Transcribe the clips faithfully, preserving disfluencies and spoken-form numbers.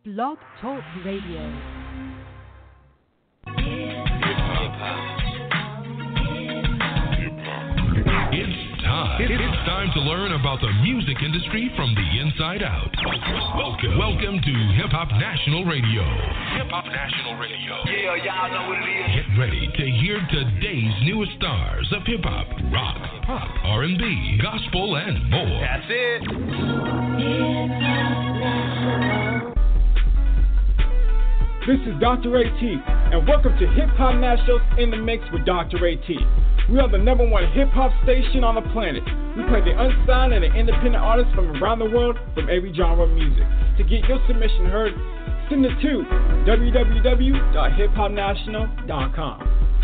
Blog Talk Radio. It's time. It's time to learn about the music industry from the inside out. Welcome, welcome to Hip Hop National Radio. Hip Hop National Radio. Yeah, y'all know what it is. Get ready to hear today's newest stars of hip hop, rock, pop, R and B, gospel, and more. That's it. This is Doctor A T, and welcome to Hip Hop Nationals in the Mix with Doctor A T. We are the number one hip hop station on the planet. We play the unsigned and the independent artists from around the world from every genre of music. To get your submission heard, send it to w w w dot hip hop national dot com.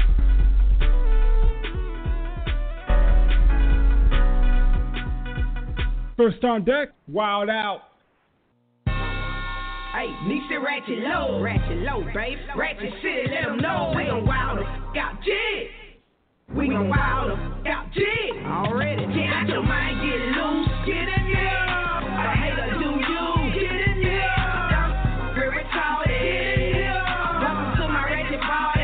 First on deck, Wild Out. Hey, Nisha Ratchet Low, Ratchet Low, babe. Ratchet City, let them know we gon' wild the f*** out jig. We gon' wild the f*** out jig. Already, get out your mind, get loose, get in here. A hater do you, get in here. I'm very retarded, get in here. Welcome to my ratchet party.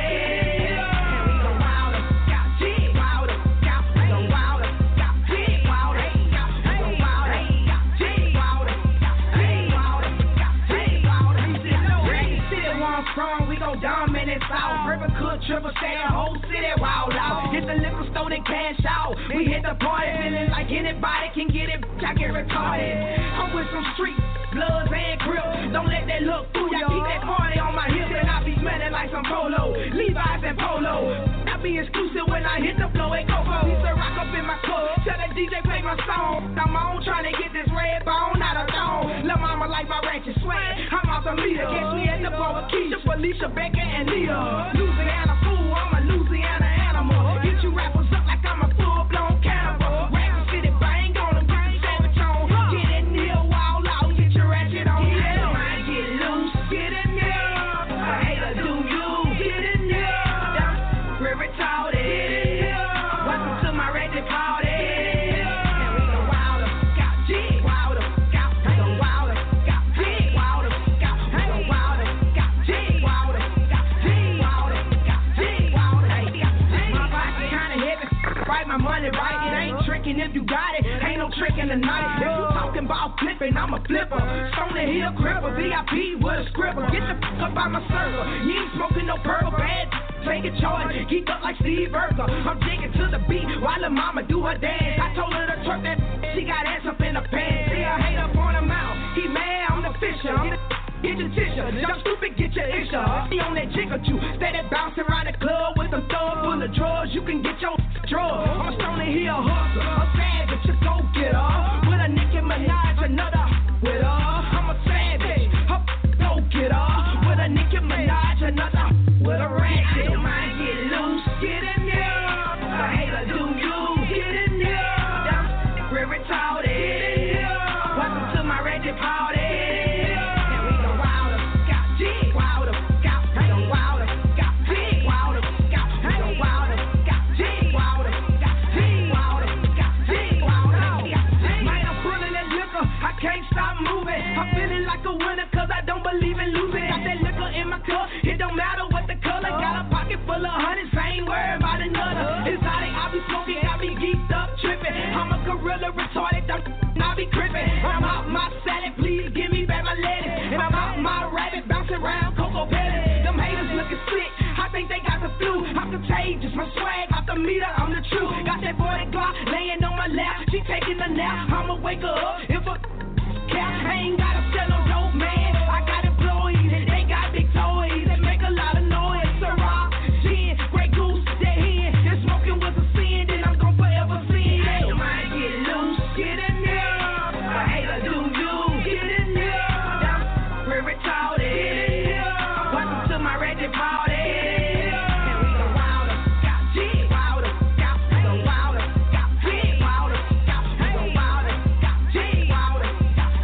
And we gon' wild the f*** out jig, wild the f*** out. We gon' wild the f*** out jig, wild the f*** out. We gon' wild the f*** out jig, wild the f*** out jig, wild the f*** out jig, wild the f*** out. Ratchet City, where I'm from, we gon' dominate South. Perfect could triple stay the whole city wild out. Hit the liquor store and cash out. We hit the party feeling like anybody can get it. I get retarded. I'm with some street bloods and grill. Don't let that look through ya. Keep that party on my hip and I be smelling like some polo. Levi's and polo. I be exclusive when I hit the floor and Coco. Used to rock up in my club. Tell the D J play my song. I'm on trying to get this red bone out of thong. Lil' mama like my ratchet swag. I'm out the meter. Catch me at the bar with Keisha, Felicia, Becca, and Nia. Louisiana fool, I'm a Louisiana animal. Get you rappers up like I'm a full-blown cannibal. Ratchet City bang on them, get the savage on. Get in here, wild out, get your ratchet on. Get in mind, get loose, get in here. A hater do you, get in here. I'm very retarded, get in here. Welcome to my ratchet party. And we gon' wild the f*** out, jig, wild the f*** out. We gon' wild the f*** out, jig, wild the f*** out. We gon' wild the f*** out, jig, wild the f*** out, jig, wild the f*** out, jig, wild the f*** out. My pocket kinda heavy, write my money right. It ain't tricking if you got it, ain't no trick in the night. If you talking about flipping, I'm a flipper. Stone the hill cripper, V I P with a scribble. Get the f*** up out my circle. You ain't smoking no purple bad. Take a charge, keep up like Steve Urkel. I'm digging to the beat while the mama do her dance. I told her to twerk that she got ass up in her pants. See her hate up on her mouth. He mad, I'm the fisher. I'm the Get your tissue, jump stupid, get your issue. Be on that jiggle you, steady bouncing around the club with some thugs full of drugs. You can get your drugs. I'm a stoner here, a hustler, a savage, a go getter. With a Nicki Minaj, another with her. I'm a savage, a go getter. With a Nicki Minaj, another with a ratchet. Your mind get loose, get in there. A hater do you, get in there. I'm very retarded, get in here. Welcome to my ratchet party. Can't stop moving. I'm feeling like a winner cause I don't believe in losing. Got that liquor in my cup, it don't matter what the color. Got a pocket full of hundreds, I ain't worried about another. Exotic, I be smoking, got me geeked up, tripping. I'm a gorilla retarded, I be crippin'. I'm out my salad, please give me back my lettuce. And I'm out my rabbit, bouncing around Coco Pellet. Them haters looking sick, I think they got the flu. I'm contagious, my swag off the meter, I'm the truth. Got that forty Glock laying on my lap, she taking a nap. I'ma wake her up if a I ain't gotta sell no dope, man. I got employees, they got big toys, they make a lot of noise. Ciroc, gin, Grey Goose, that hen. This smoking was a sin, then I'm gon' forever sin. Hey, your mind get loose, get in there. A hater do you, get in there. I'm very retarded, get in here. Welcome to my ratchet party. And we gon' wild the f*** out, jig, wild the f*** out. We gon' wild the f*** out, jig, wild the f*** out. We gon' wild the f*** out, jig, wild the f*** out.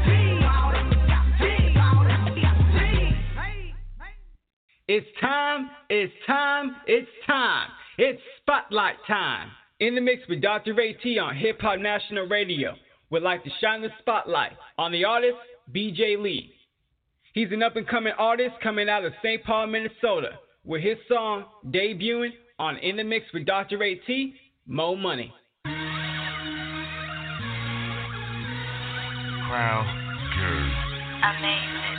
It's time, it's time, it's time. It's Spotlight time. In the mix with Doctor A T on Hip Hop National Radio. Would like to shine the spotlight on the artist B J Lee. He's an up-and-coming artist coming out of Saint Paul, Minnesota, with his song debuting on In the Mix with Doctor A T, Mo Money. Crown Girl. Amazing.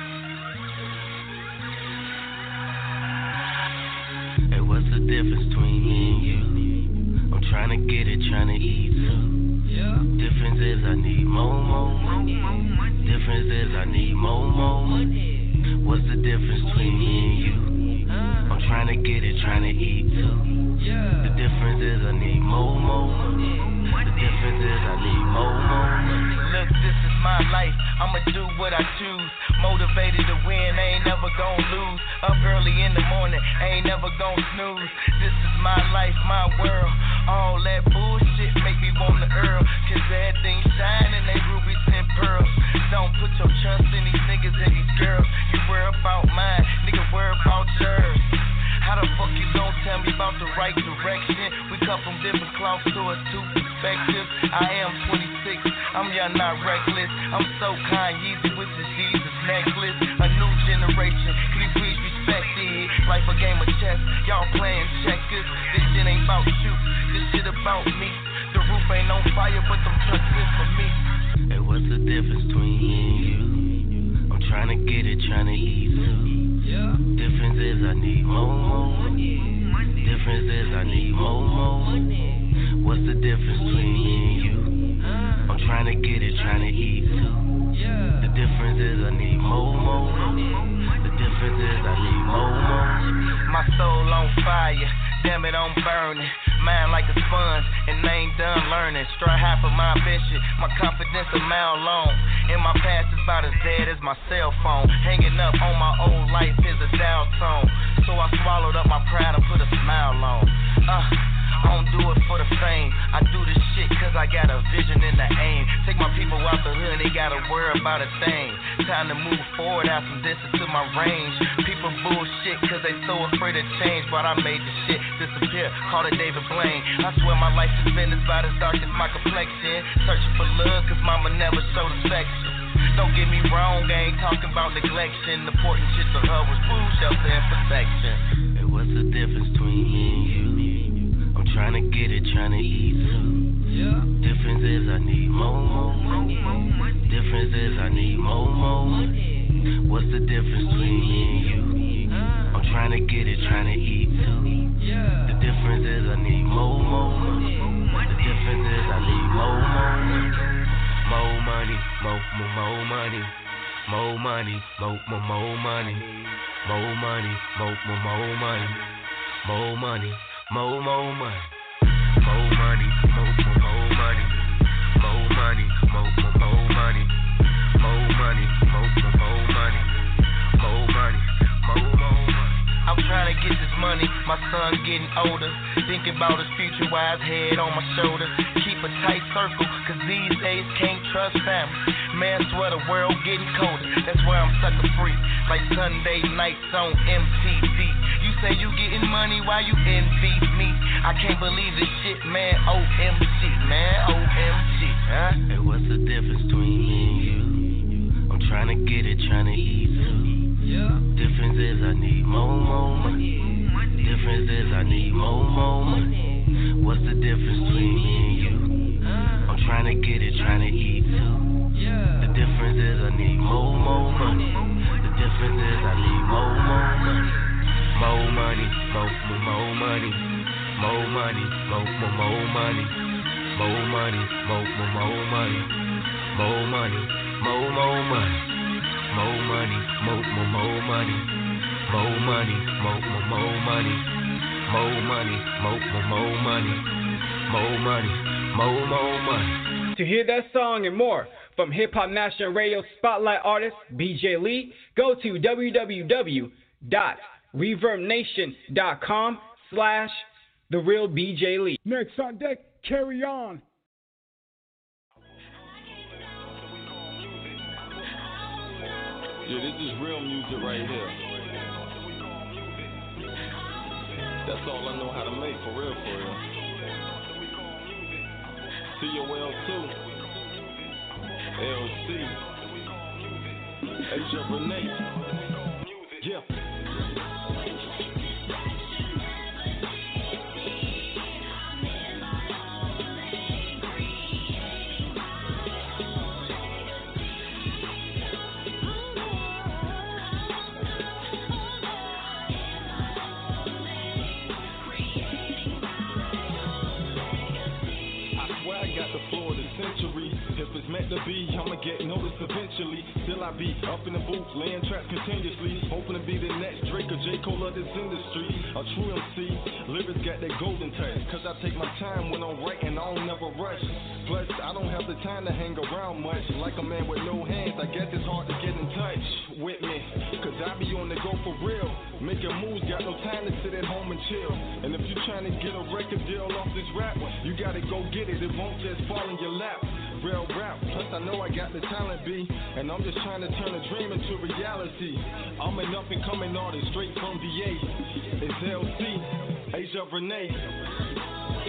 Hey, what's the difference between me and you? I'm trying to get it, trying to eat too. Yeah. Difference is I need more, more money. Difference is I need more, more money. What's the difference between me and you? I'm trying to get it, trying to eat too. The difference is I need more, more money. The difference is I need more, more money. Look, this is my life, I'ma do what I choose. Motivated to win, I ain't never gon' lose. Up early in the morning, I ain't never gon' snooze. This is my life, my world. All that bullshit make me wanna earl. Cause everything shining, they rubies and pearls. Don't put your trust in these niggas and these girls. You worry about mine, nigga worry about yours. How the fuck you gon' tell me about the right direction? We come from different cloths to us two perspectives. I am twenty-six, I'm young, not reckless. I'm so kind, Yeezy with the Jesus necklace. A new generation, can you please respect it? Life a game of chess, y'all playing checkers. This shit ain't about you, this shit about me. The roof ain't on fire, but them trucks is for me. Hey, what's the difference between me and you? I'm trying to get it, trying to eat too. Yeah. Difference is I need more, more money. Difference is I need more, more money. What's the difference between me and you? I'm trying to get it, trying to eat too. The difference is I need more, more money. The difference is I need more, more. My soul on fire, damn it, I'm burning. Mind like a sponge, and I ain't done learning. Straight high for my ambition, my confidence a mile long. And my past is about as dead as my cell phone. Hanging up on my old life is a dial tone. So I swallowed up my pride and put a smile on. Uh, I don't do it for the fame. I do this shit cause I got a vision and an aim. Take my people out the hood, they gotta worry about a thing. Time to move forward, have some distance to my range. People bullshit cause they so afraid of change. But I made the shit disappear, call it David Blaine. I swear my life has been as about as dark as my complexion. Searching for love cause mama never showed affection. Don't get me wrong, I ain't talking about neglection. The important shit to her was food, shelter, and protection. Hey, what's the difference between me and you? I'm trying to get it, trying to eat too. Yeah. Difference is I need more, more money. Difference is I need more, more money. What's the difference between me and you? I'm trying to get it, trying to eat too. The difference is I need more, more money. The difference is I need more, more money. More money, more, more, more money. More money, more, more, more money. More money, more, more, more money. More money, more, more money. More money, more, more, more money. More money, more, more, more money. More money, more, more, more money. More money, more, more money. I'm trying to get this money, my son getting older. Thinking about his future while his head on my shoulder. Keep a tight circle, cause these days can't trust family. Man, swear the world getting colder. That's why I'm sucker free, like Sunday nights on M T V. You say you getting money while you envy me. I can't believe this shit, man. O M G, man, O M G, huh? Hey, what's the difference between me and you? I'm trying to get it, trying to eat too. Yeah. Difference is I need more, more money. Difference is I need more, more money. What's the difference between me and you? I'm trying to get it, trying to eat too. The difference is I need more, more money. The difference is I need more, more money. More money, more, more, more money. More money, more, more, more money. More money, more, more, more money. More money, more, more money. More money, more, more, more money. More money, more, more, more money. More money, more, more, more money. More money, more, more money. To hear that song and more from Hip Hop National Radio Spotlight artist B J Lee, go to w w w dot reverb nation dot com slash the real B J Lee. Next on deck, Carry On. Yeah, this is real music right here. That's all I know how to make, for real, for real. C O L two, L C. Asia Renee. Yeah. If it's meant to be, I'ma get noticed eventually. Still I be up in the booth, laying traps continuously. Hoping to be the next Drake or J. Cole of this industry. A true M C, lyrics got that golden touch. Cause I take my time when I'm writing, I don't never rush. Plus, I don't have the time to hang around much. Like a man with no hands, I guess it's hard to get in touch with me. Cause I be on the go for real. Making moves, got no time to sit at home and chill. And if you're trying to get a record deal off this rap, you gotta go get it, it won't just fall in your lap. Real rap, plus I know I got the talent, B. And I'm just trying to turn a dream into reality. I'm an up and coming artist, straight from V A. It's L C, Asia Renee.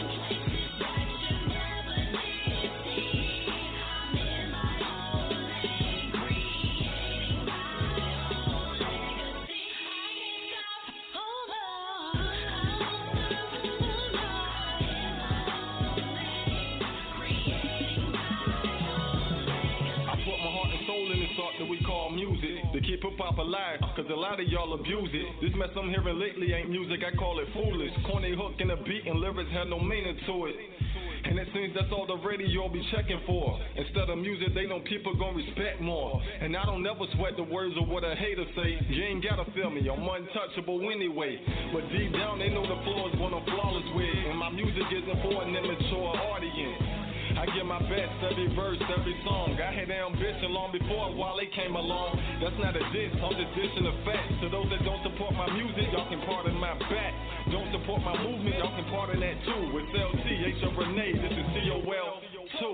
That we call music to keep hip hop alive, cause a lot of y'all abuse it. This mess I'm hearing lately ain't music, I call it foolish. Corny hook and a beat and lyrics have no meaning to it. And it seems that's all the radio be checking for. Instead of music, they know people gon' respect more. And I don't never sweat the words of what a hater say. You ain't gotta feel me, I'm untouchable anyway. But deep down, they know the floor is what I'm flawless with. And my music isn't for an immature audience. I give my best every verse, every song. I had ambition long before Wale came along. That's not a diss, I'm just dissing the facts. To those that don't support my music, y'all can pardon my back. Don't support my movement, y'all can pardon that too. With L C, H O Renee, this is C O L two.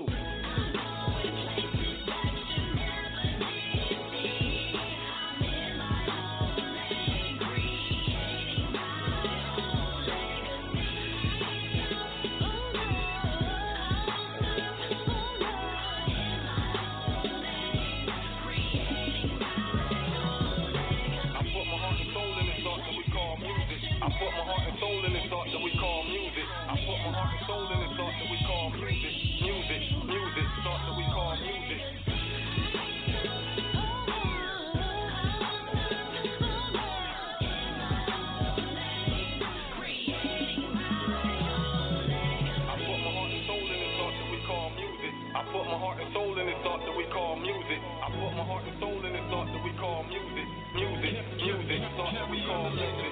I put my heart and soul in this thought that we call music. I put my heart and soul in this thought that we call music. Music, music, thought that we call music. I put my heart and soul in this thought that we call music. I put my heart and soul in this thought that we call music. I put my heart and soul in this thought that we call music. Music, music, thought that we call music.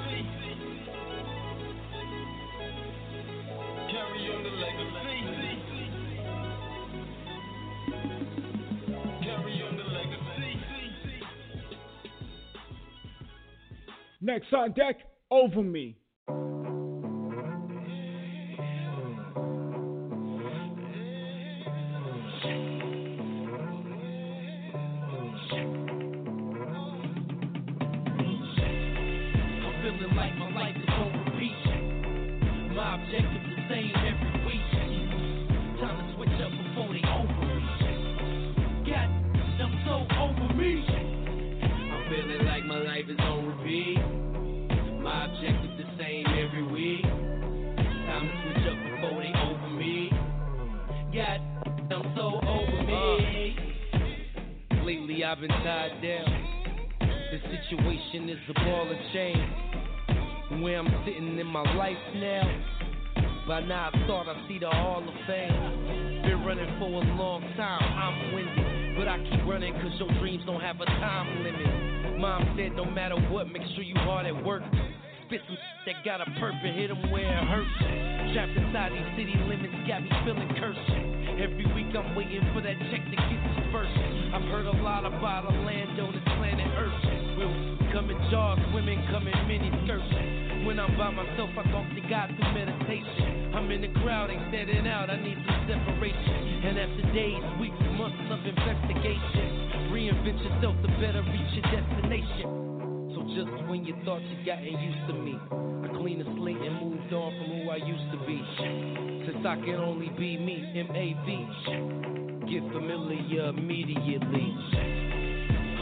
Carry on the legacy. Carry on the legacy. Next on deck, Over Me. I'm feeling like my life is on repeat. My objective is the same every week. Time to switch up before they over me. God, I'm so over me. I'm feeling like my life is on repeat. My objective the same every week. Time to switch up before they over me. God, I'm so over me. Uh, lately I've been tied down. The situation is a ball and chain. Where I'm sitting in my life now. By now I thought I'd see the Hall of Fame. Been running for a long time, I'm winded. But I keep running cause your dreams don't have a time limit. Mom said no matter what, make sure you hard at work. Spit some that got a perp and hit them where it hurts. Trapped inside these city limits got me feeling cursed. Every week I'm waiting for that check to get dispersed. I've heard a lot about a land on this planet Earth. Where come in jars, women come in mini skirts. When I'm by myself, I talk to God through meditation. I'm in the crowd, ain't standing out, I need some separation. And after days, weeks, months of investigation, reinvent yourself to better reach your destination. So just when you thought you gotten used to me, I cleaned the slate and moved on from who I used to be. Since I can only be me, M A V. Get familiar immediately. I'm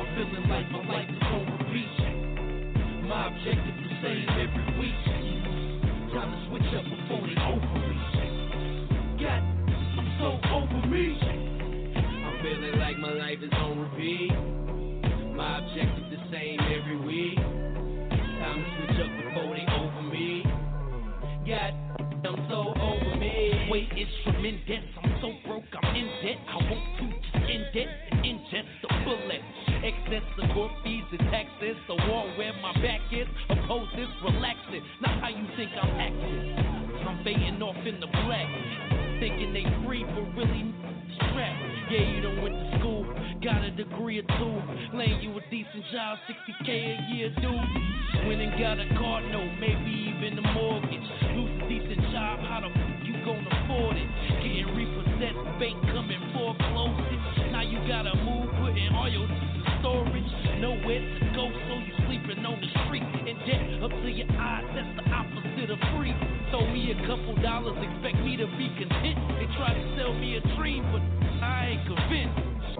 feeling like my life is on repeat. My objective the same every week. Time to switch up before they overreach. God, I'm so over me. I'm feeling like my life is on repeat. My objective the same every week. Time to switch up before they over me. God, I'm so over me. Weight is tremendous. I'm so broke, I'm in debt. I want to just end it and ingest the bullet. Excess of court fees and taxes. The wall where my back is. Oppose this, relax it. Not how you think I'm acting. I'm fading off in the black. Thinking they free, but really strapped. Yeah, you done went to school, got a degree or two. Laying you a decent job, sixty K a year, dude. Went and got a car note, maybe even a mortgage. Lose a decent job, how the f you gon' afford it? Getting repossessed, bank coming foreclosed. Now you gotta move, putting all your storage. Nowhere to go, so you sleeping on the street. In debt up to your eyes, that's the opposite of free. Throw me a couple dollars, expect me to be content. They try to sell me a dream, but I ain't convinced.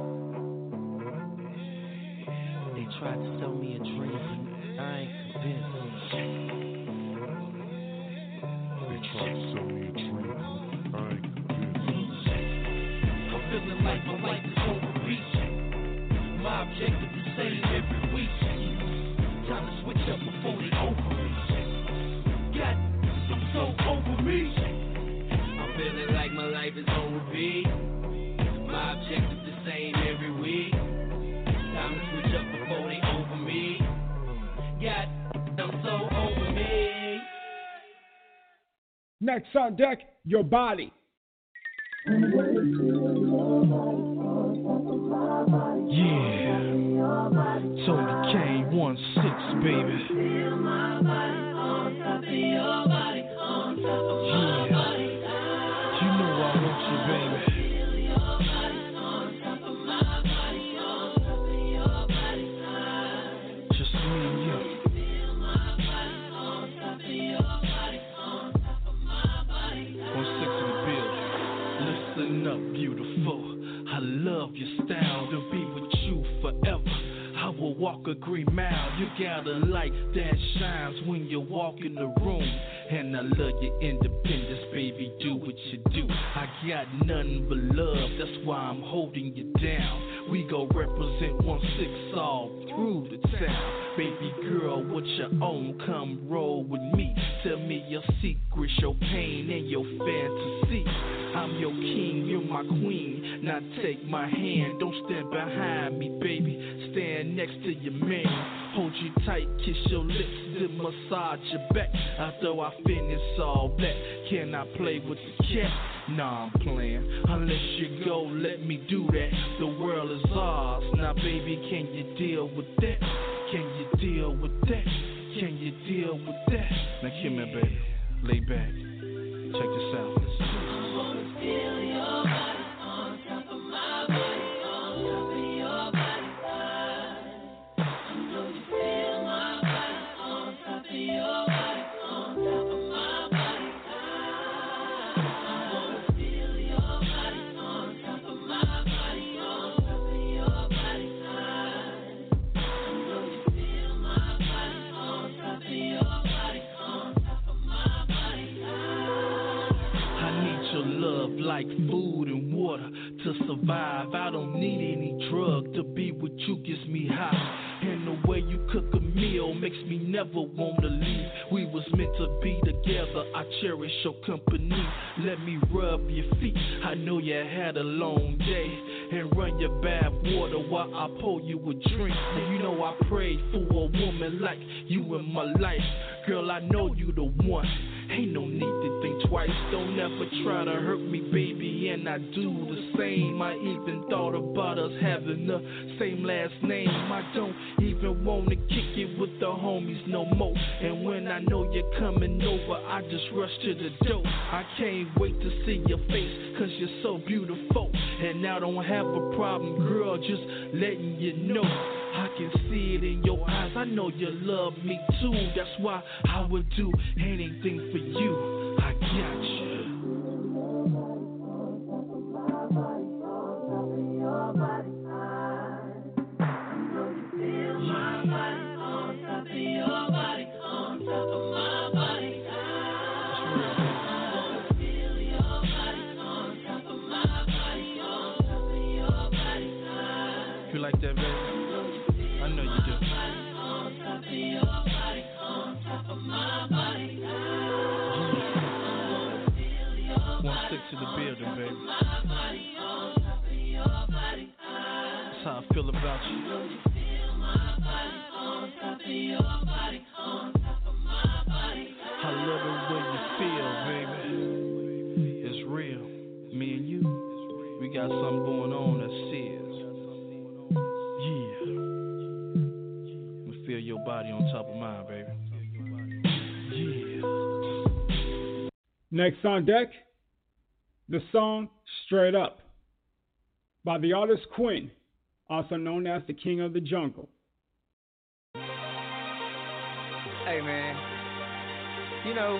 They tried to sell me a dream, but I ain't convinced. They tried to sell me a dream, but I ain't convinced. I'm feeling like my life is on repeat. My objective the same every week. Time to switch up before they overreach. God, I'm so over me. I'm feeling like my life is on repeat. My objective the same every week. Time to switch up before they over me. God, I'm so over me. Next on deck, your body. Yeah, Tony Kane, one six, baby. Feel my body on top of your body, on top of my body. You know I want you, baby. Feel your body on top of my body, on top of your body. Just me and you. Feel my body on top of your body, on top of my body. One six in the building. Listen up, beautiful. I love your style, to be with you forever. I will walk a green mile. You got a light that shines when you walk in the room. And I love your independence, baby. Do what you do. I got nothing but love, that's why I'm holding you down. We gon' represent one six all through the town. Baby girl, what you own? Come roll with me. Tell me your secrets, your pain, and your fantasy. I'm your king, you're my queen. Now take my hand, don't stand behind me, baby. Stand next to your man. Hold you tight, kiss your lips, then massage your back. After I finish all that, can I play with the cat? Nah, I'm playing. Unless you go, let me do that. The world is ours. Now, baby, can you deal with that? Can you deal with that? Can you deal with that? Now, come here, baby. Lay back. Check this out. Feel your body on top of my body, on top of your body. I know you feel my body on top of your body, on top of my body. I wanna feel your body on top of my body, on top of your body. I know you feel my body on top of your body, on top of my body. I need your love like food and water to survive. I don't need any drug to be with you, gets me high. And the way you cook a meal makes me never wanna leave. We was meant to be together, I cherish your company. Let me rub your feet, I know you had a long day. And run your bath water while I pour you a drink. And you know I prayed for a woman like you in my life. Girl, I know you the one. Ain't no need to think twice. Don't ever try to hurt me, baby, and I do the same. I even thought about us having the same last name. I don't even wanna kick it with the homies no more. And when I know you're coming over, I just rush to the door. I can't wait to see your face, cause you're so beautiful. And I don't have a problem, girl, just letting you know. I can see it in your eyes, I know you love me too. That's why I would do anything for you. I got you. I know you your body on top of mine, baby. Yeah. Next on deck, the song Straight Up by the artist Quinn, also known as the King of the Jungle. Hey man, you know,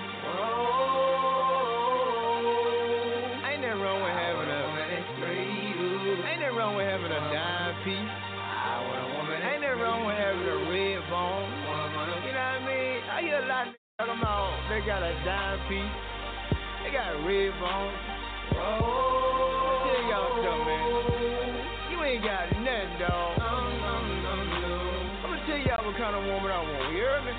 ain't nothing wrong with having a, ain't nothing wrong with having a dime piece. Ain't nothing wrong with having a red bone. You know what I mean? I hear a lot of talking about they got a dime piece, they got a red bone. I'll tell y'all something, man. You ain't got nothing, dog. I'm gonna tell y'all what kind of woman I want. You hear me?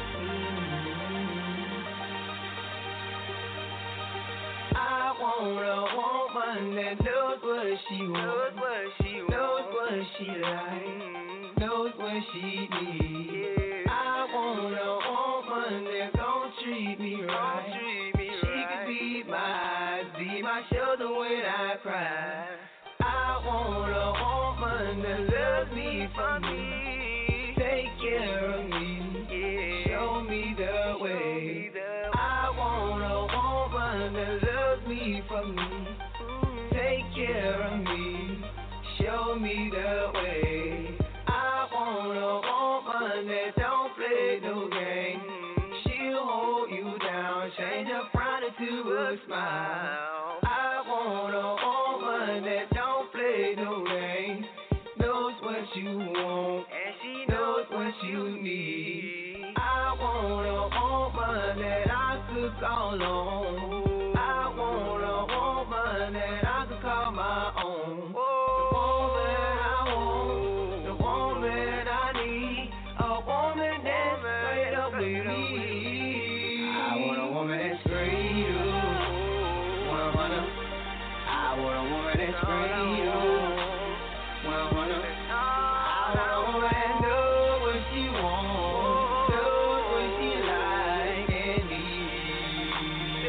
I want a woman that knows what she wants, knows what she likes, knows what she needs. I want a woman that gon' treat me right. She could be my eyes, be my shoulder when I cry. I want a woman that loves me for me, take care of me, show me the way. I want a woman that loves me for me, take care of me, show me the way. I want a woman that don't play no game. She'll hold you down, change a frown into a smile. I want a woman that don't play no game, knows what you want, and she knows what you need. I want a woman that I could call on. I want a woman that I could call my own. The woman I want, the woman I need, a woman that's straight up with me. I want a woman that's straight up. one hundred. I want a woman that's straight up. one hundred. I want a woman that knows what she wants, knows what she like and needs.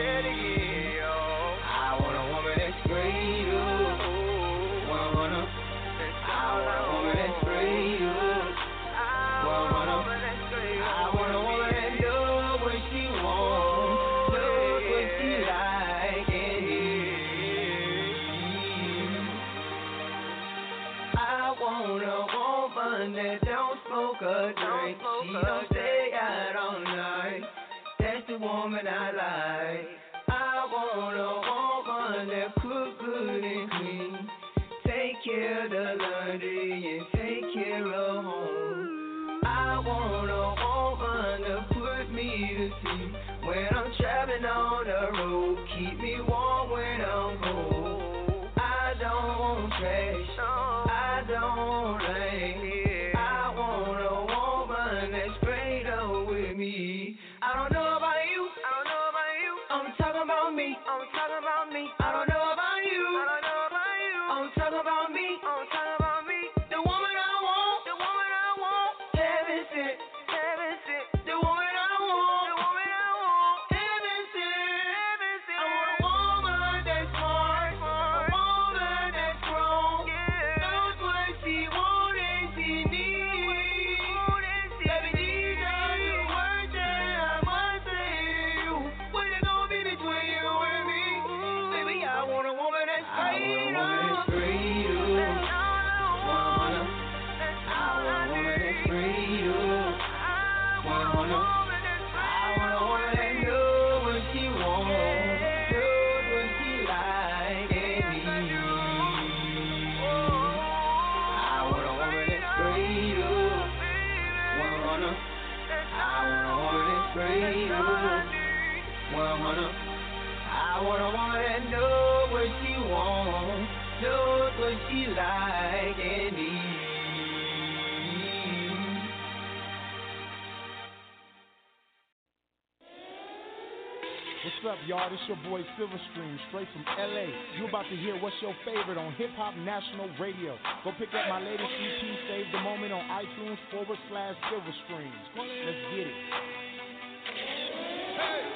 I want a woman that's straight up. one hundred. I want a woman that's straight up. one hundred. I want a woman that knows what she wants, knows what she like and needs. I want a woman that don't smoke or drink, she don't stay out all night. That's the woman I like. I want a woman that cook good and clean, take care of the laundry and take care of home. I want a woman to put me to sleep when I'm traveling on the road, keep me warm when I'm cold. I don't want trash, I don't want rain. I want a woman that's straight up with me. I don't know about you, I don't know about you. I'm talking about me, I'm talking about me. I don't know about you, I don't know about you. I'm talking about me, I'm talking about me. The woman I want, the woman I want, heaven sent, heaven sent. The woman I want, the woman I want, heaven sent, heaven sent. I want a woman that's smart, a woman that's strong, knows what she wants and she needs. Baby, these are the words that I must say to you. What it gonna be between you and me? Baby, I want a woman that's straight up. I want a woman that knows what she wants, knows what she like and needs. What's up, y'all? This your boy Silverstream, straight from L A. You about to hear What's Your Favorite on Hip Hop National Radio. Go pick up my latest E P, Save the Moment, on iTunes forward slash Silverstream. Let's get it. Hey!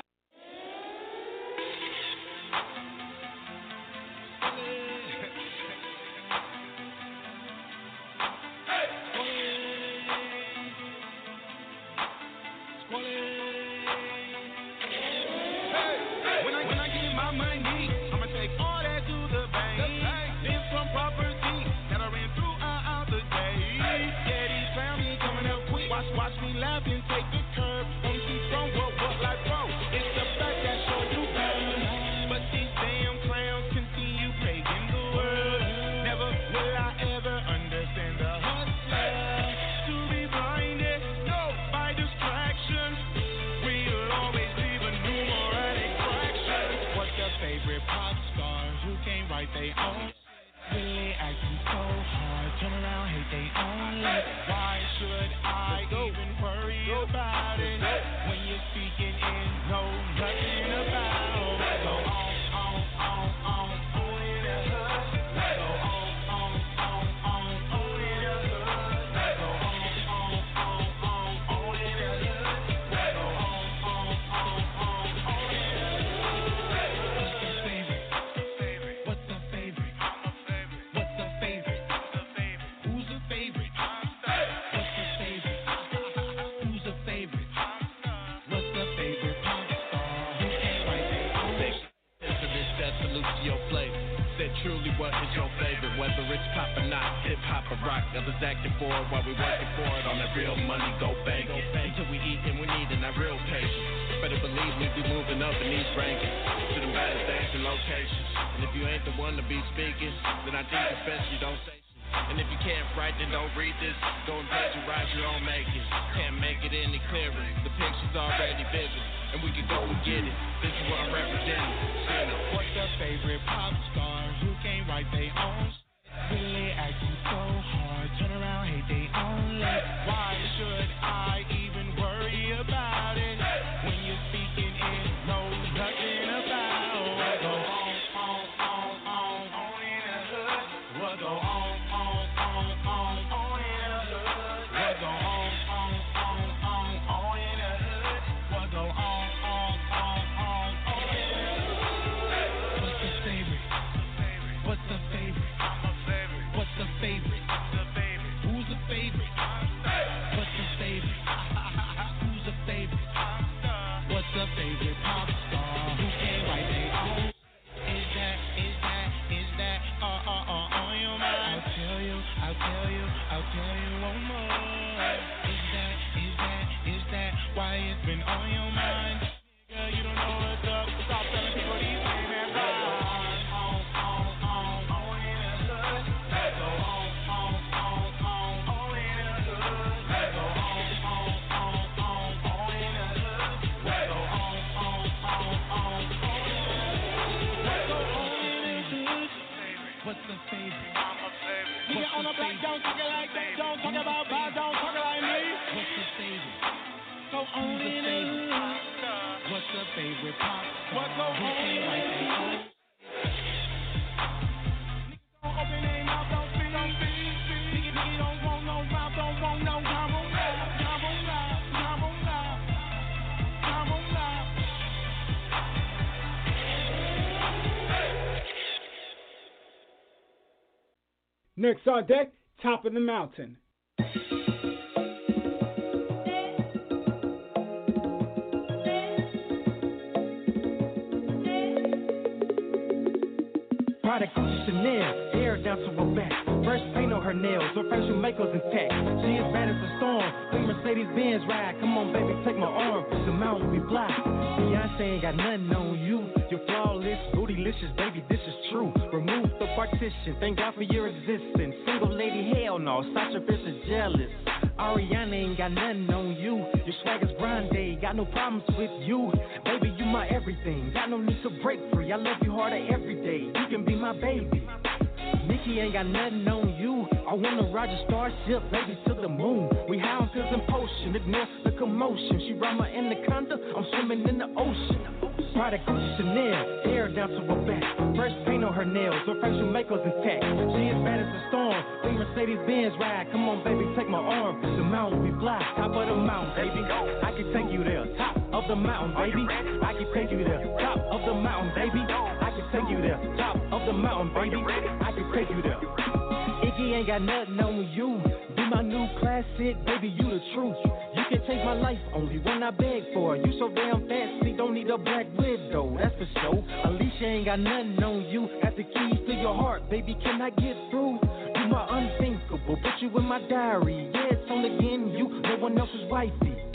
drive and take the curb. On some from what, what like bro. It's the fact that show you burn. But these damn clowns continue plaguing the world. Never will I ever understand the hustler. To be blinded, no, by distraction. We'll always leave a numeric fraction. What's your favorite pop star who can't write their own? Really acting so hard, turn around, hate they own life. Why should I even worry about it when you're speaking in know nothing about? Go on, on, on, on, on in the hood. Go on, on, on, on, on in the hood. Go on, on, on, on, on in the hood. Go on, on, on, on, on in the hood. What's the favorite? What's the favorite? Who's the favorite? What's the favorite? Who's the favorite? What's the favorite pop star? Who can't write their own? To this that salute to your flavor. Said truly what is your favorite? Whether it's pop or not, hip hop or rock. Others acting for it while we working for it. On that real money, go bang it. Until we eat and we need and that real patience. Better believe we be moving up in these rankings to the baddest days and locations. And if you ain't the one to be speaking, then I think it's best you don't say. And if you can't write, then don't read this. Go and plagiarize your own making. Can't make it any clearer. The picture's already vivid, and we can go and get it. This is what I'm representing. What's your favorite pop star who can't write their own? Really acting so hard, turn around, hate they own life. Why should I even worry about it when you're speaking in know nothing about? What go on, on, on, on, on in the hood? What go on, on, on, on, on in the hood? What go on, on, on, on, on in the hood? What go on, on, on, on, on in the hood? What's the favorite? What's the favorite? What's the favorite? Who's the favorite? What's the favorite? Who's the favorite? What's the favorite pop star who can't write their own? Is that, is that, is that, uh, uh, uh, on your mind? I'll tell you, I'll tell you, I'll tell you one more. Is that, is that, is that why it's been on your mind? Nigga, you don't know what's up. Stop telling people these things and run. What's the favorite? I'm a favorite. You get on the block, don't talk it like that. Don't talk about bad, don't talk it like me. What's the favorite? Go on in the hood. What's the favorite pop star? What go on in the hood? Niggas don't open their mouth, don't speak, don't speak. Niggas, niggas don't want no mouth, don't want no time on live. Time on live, time on live, time on live. Next on deck, Top of the Mountain. Product Chanel, hair down to her back. Fresh paint on her nails, her facial makeup's intact. She is bad as a storm. Big Mercedes Benz ride. Come on, baby, take my arm. The mountain we fly. Beyonce ain't got nothing on you. You're flawless, bootylicious, baby, this is true. Remove the partition. Thank God for your existence. Single lady, hell no. Sasha Fierce is jealous. Ariana ain't got nothing on you. Your swag is grande, got no problems with you. Baby, you my everything. Got no need to break free. I love you harder every day. You can be my baby. Nikki ain't got nothing on you. I wanna ride your starship, baby, to the moon. We high on pills and potion, ignore the commotion. She ride my anaconda, I'm swimming in the ocean. Product Chanel, hair down to her back. Fresh paint on her nails, her facial makeup's intact. She is bad as a storm. Big Mercedes Benz ride. Come on, baby, take my arm. The mountain we fly, top of the mountain, baby. I can take you there, top of the mountain, baby. I can take you there, top of the mountain, baby. I can take you there, top of the mountain, baby. I can take you there. Iggy ain't got nothing on you. Be my new classic, baby, you the truth. You can take my life only when I beg for it. You so damn fancy, don't need a black widow, that's for sure. Alicia ain't got nothing on you. Got the keys to your heart, baby, can I get through? You my unthinkable, put you in my diary. Yeah, it's only again you, no one else's wifey.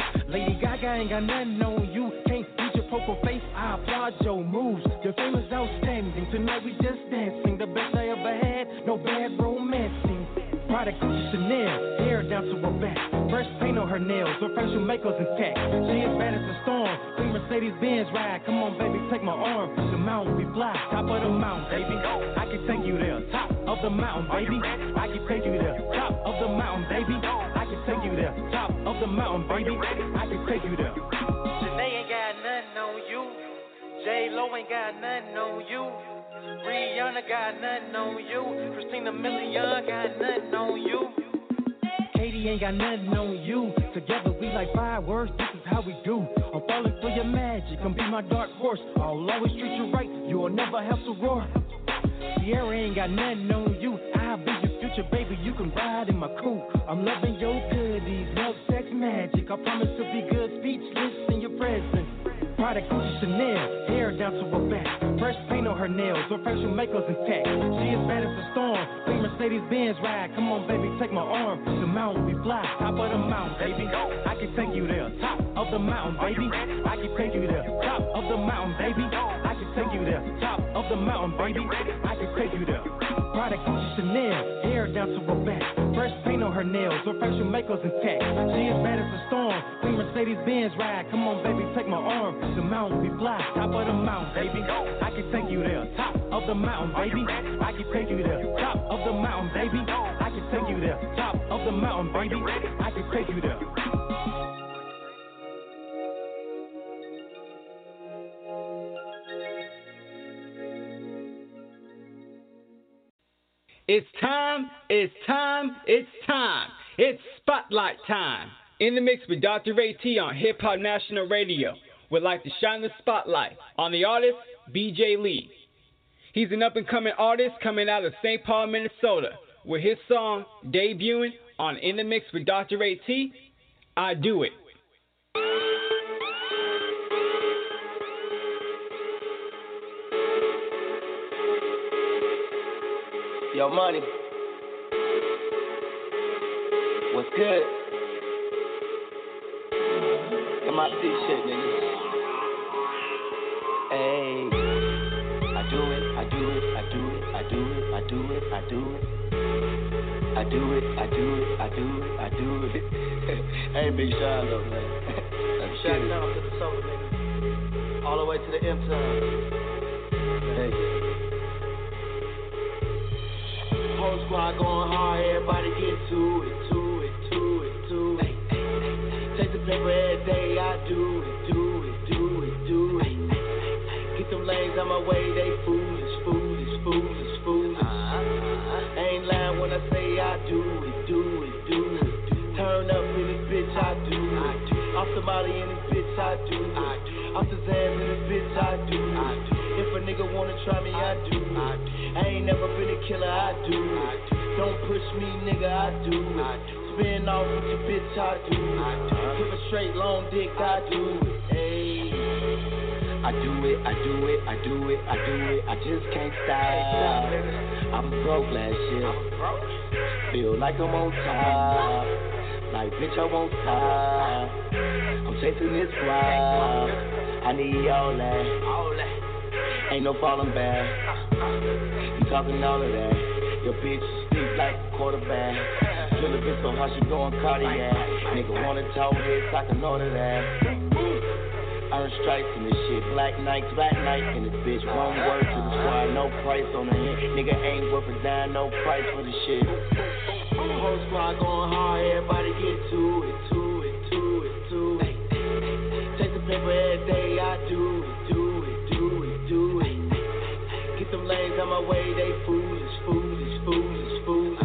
Lady Gaga ain't got nothing on you. Can't beat your poker face, I applaud your moves. Your fame is outstanding. Tonight we just dancing. The best I ever had, no bad romancing. Prada, Gucci, Chanel, hair down to her back. Fresh paint on her nails, her facial makeup's intact. She as bad as a storm, clean Mercedes-Benz ride. Come on, baby, take my arm. The mountain we fly, top of the mountain, baby. I can take you there, top of the mountain, baby. I can take you there, top of the mountain, baby. I can take you there, top of the mountain, baby. I can take you there. Janae ain't got nothing on you. J-Lo ain't got nothing on you. Rihanna got nothing on you. Christina Milian got nothing on you. Katie ain't got nothing on you. Together we like fireworks, this is how we do. I'm falling for your magic, come be my dark horse. I'll always treat you right, you'll never have to roar. Sierra ain't got nothing on you. I'll be your future, baby, you can ride in my coupe. I'm loving your goodies, love, sex, magic. I promise to be good, speechless in your presence. Prada, Gucci, Chanel, hair down to her back. Fresh paint on her nails, her facial makeup's intact. She as bad as a storm, clean Mercedes-Benz ride. Come on, baby, take my arm. The mountain we fly, top of the mountain, baby. I can take you there, top of the mountain, baby. I can take you there, top of the mountain, baby. I can take you there, top of the mountain, baby. I can take you there. Prada, Gucci, Chanel, hair down to her back. Fresh paint on her nails, her facial makeup's intact. She as bad as a storm, clean Mercedes-Benz ride. Come on, baby, take my arm. The mountain we fly, top of the mountain, baby. I can take you there, top of the mountain, baby. I can take you there, top of the mountain, baby. I can take you there, top of the mountain, baby. I can take you there. It's time, it's time, it's time. It's Spotlight time. In the mix with Doctor AT on Hip Hop National Radio. Would like to shine the spotlight on the artist B J Lee. He's an up-and-coming artist coming out of Saint Paul, Minnesota, with his song debuting on In the Mix with Doctor AT, I Do It. Yo, money. What's good? M I C shit, nigga. Hey, I do it, I do it, I do it, I do it, I do it, I do it. I do it, I do it, I do it, I do it. Hey, Big Sean though, man. Shout out to the soda, nigga. All the way to the M-Town. Hey. Whole squad going hard, everybody get to it, to it, to it, to it. Take the paper every day, I do it, do it, do it, do it. Get them lanes on my way, they foolish, foolish, foolish, foolish. I ain't lying when I say I do it, do it, do it. Turn up in this bitch, I do it. Off somebody in this bitch, I do it. Off the Zans in this bitch, I do it. If a nigga wanna try me, I do it. I ain't never been a killer, I do it. Don't push me, nigga, I do it. Spin off with your bitch, I do it. Give a straight long dick, I do it. Hey. I do it, I do it, I do it, I do it. I just can't stop. I'm broke last year. Feel like I'm on top. Like bitch, I won't stop. I'm chasing this wild. I need all that. Ain't no falling back. You talking all of that. Your bitch speak like a quarterback. Feel a bit so hard she going cardiac. Nigga wanna talk this, I can order that. Earn stripes in this shit. Black nights, black night in this bitch. One word to the squad, no price on the hit. Nigga ain't worth a dime, no price for the shit. Whole squad going hard, everybody get to it, to it, to it, to it. Take the paper every day, I do it, do it, do it, do it. Get them lanes on my way, they foolish, foolish, foolish, foolish.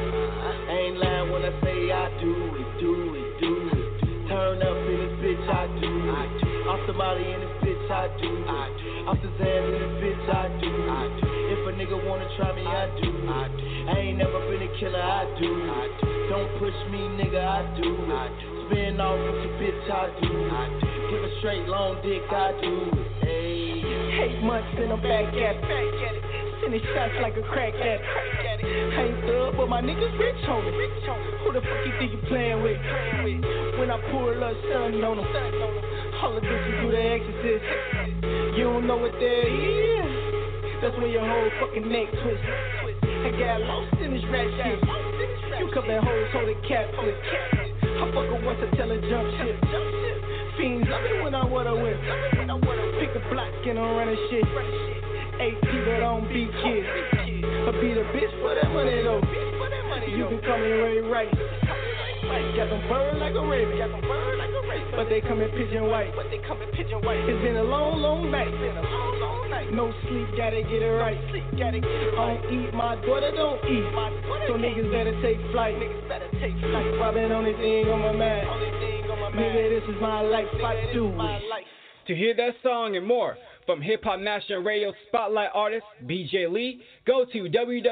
I ain't lying when I say I do it, do it, do it. Turn up in this bitch, I do it. Off somebody in this bitch, I do it. Off the Zans in this bitch, I do it. If a nigga wanna try me, I do it. I ain't never been a killer, I do it. Don't push me, nigga, I do it. Spin off with your bitch, I do it. Give a straight long dick, I do it. Hey. Eight months and I'm back at it. Sending shots like a crack addict. I ain't thug, but my niggas rich on it. Who the fuck you think you playing with? When I pour a little sun on them. All the bitches do the exorcist. You don't know what that is. That's when your whole fucking neck twist. I got lost in this rap shit. You cut that whole soda cat flip. I fuck her once, I tell her jump shit. Fiends love me when I water whip. Pick a block and I'm running shit. Eight people don't beat kids. I beat a bitch for that money though. You can call me Ray Rice. Got them bird like a raven. But they come in pigeon white. It's been a long, long night. No sleep, gotta get it right. I don't eat, my daughter don't eat. So niggas better take flight. Robbing on this thing on my mind. Nigga, this is my life, I do it. To hear that song and more from Hip Hop National Radio Spotlight artist B J Lee, go to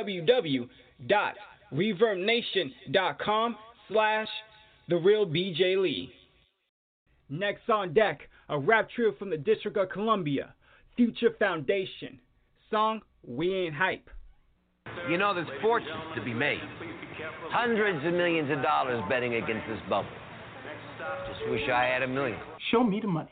www.reverbnation.com slash The Real B J Lee. Next on deck, a rap trio from the District of Columbia, Future Foundation. Song, We Ain't Hype. You know, there's fortunes to be made. Hundreds of millions of dollars betting against this bubble. Just wish I had a million. Show me the money.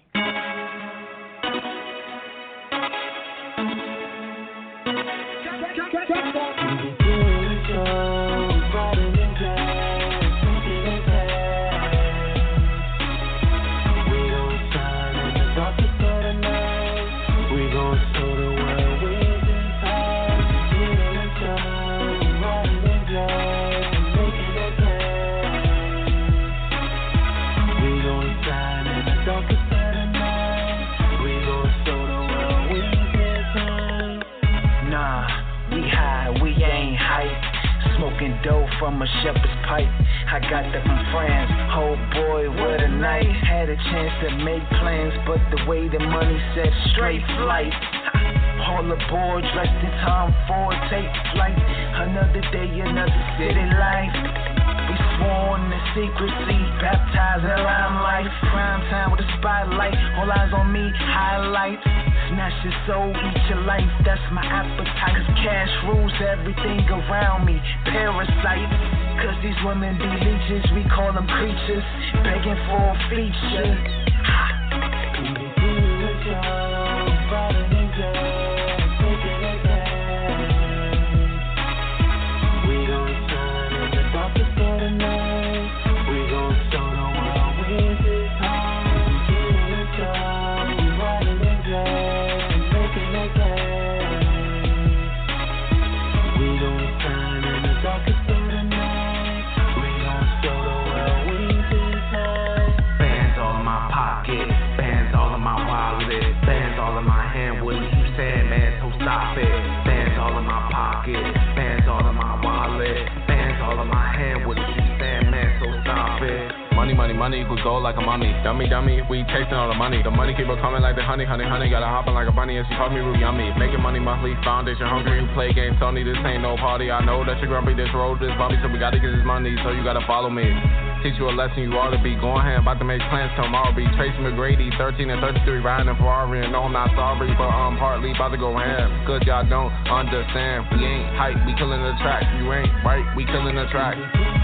Dough from a shepherd's pipe. I got that from France. Oh boy, what a night. Had a chance to make plans, but the way the money said straight flight. All aboard, dressed in Tom Ford, take flight. Another day, another city life. We sworn to secrecy, baptized in limelight. Prime time with a spotlight, all eyes on me, highlights. Snatch your soul, eat your life, that's my appetite. Cause cash rules everything around me, parasites. Cause these women be leeches, we call them creatures, begging for a feature. Ha! Money equals gold like a mummy. Dummy, dummy, we tasting all the money. The money keep on coming like the honey, honey, honey. Gotta hop on like a bunny and she called me Rue Yummy. Making money monthly, foundation hungry. You play games, Tony, this ain't no party. I know that you're grumpy, this road is bumpy, so we gotta get this money, so you gotta follow me. Teach you a lesson you ought to be. Going ahead, about to make plans tomorrow. Be Tracy McGrady, thirteen and thirty-three, riding in Ferrari. And no, I'm not sorry, but I'm um, partly about to go ham. Cause y'all don't understand. We ain't hype, we killing the track. You ain't right, we killing the track.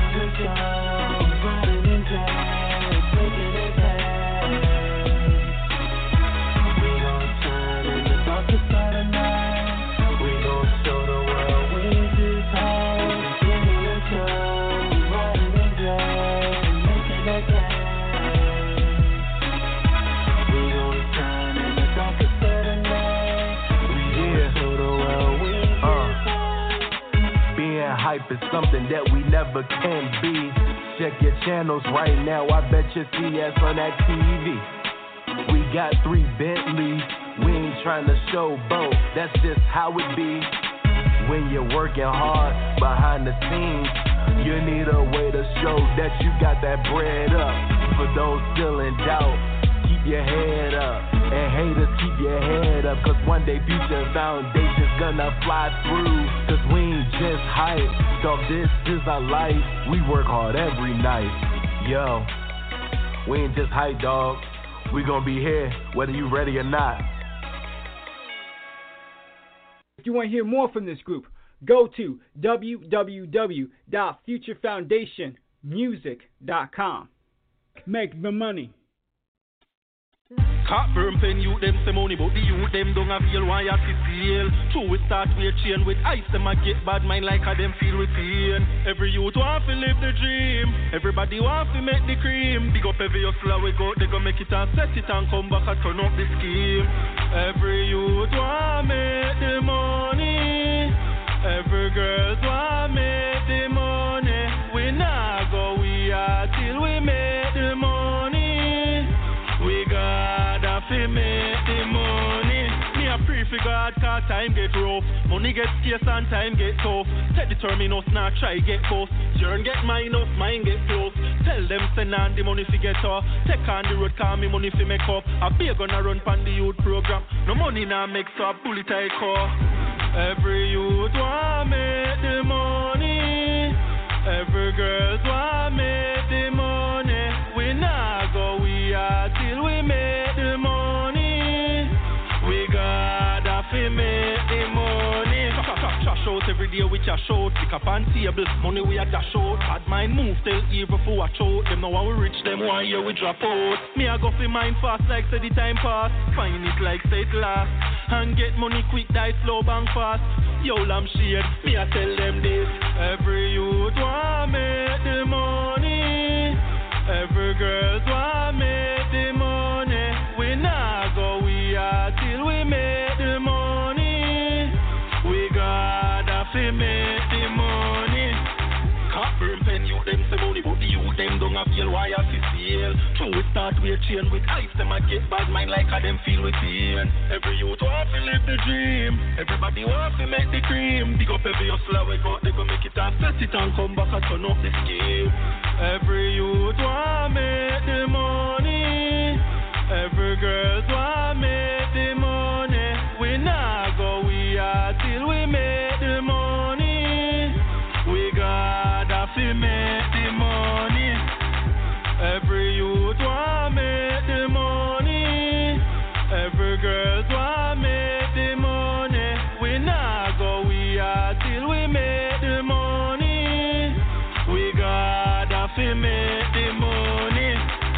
Is something that we never can be. Check your channels right now, I bet you see us on that T V. We got three Bentleys, we ain't trying to show both, that's just how it be. When you're working hard behind the scenes, you need a way to show that you got that bread up. For those still in doubt, keep your head up. And haters, keep your head up, cause one day Future Foundation's gonna fly through. Cause we ain't just hype, dog, this is our life. We work hard every night, yo. We ain't just hype, dog. We gonna be here, whether you ready or not. If you want to hear more from this group, go to w w w dot future foundation music dot com. Make the money. Cat burn pen you them say money, but the youth them don't have feel why I feel. True we start with chain with ice, them a get bad mind like how them feel with pain. Every youth want to live the dream, everybody want to make the cream. Big up every hustler we go, they go make it and set it and come back and turn up the scheme. Every youth want make the money, every girl want make the money. We not go we are till we make the money. We gotta fi make the money. Me a pray for God cause time get rough. Money get scarce and time get tough. Take the terminus now try get boss. Yearn get minus, mine get plus. Tell them send on the money fi get off. Take on the road call me money fi make up. A be gonna run pan the youth program. No money now make so a bullet I call. Every youth want make the money. Every girl want make the money. We not go we are till we make the money. We gotta fi make the money. Trash out every day we cash out. Pick up on table, money we a dash out. Bad mind move, tell evil for watch out. Them know how we reach them, one year we drop out. Me a go fi mind fast like say the time pass. Find it like say it last. And get money quick, die slow, bang fast. Yo lamb shade, me a tell them this. Every youth want make the money. Every girl want make the money. We not go we are till we make the money. We gotta fi make the money. Can't burn pen you them say money, but the youth them don't have feel why I feel. True we start with chain with ice, them a get bad mind like how them feel with pain. Every youth want to live the dream, everybody want to make the cream. Big up every hustler we got, they go make it and set it and come back and turn up the scheme. Every youth want make the money, every girl want make the money. We not go we are till we make the money. We gotta fi make the money. Every youth want make the money, every girl want make the money. We not go we are till we make the money. We gotta fi make the money.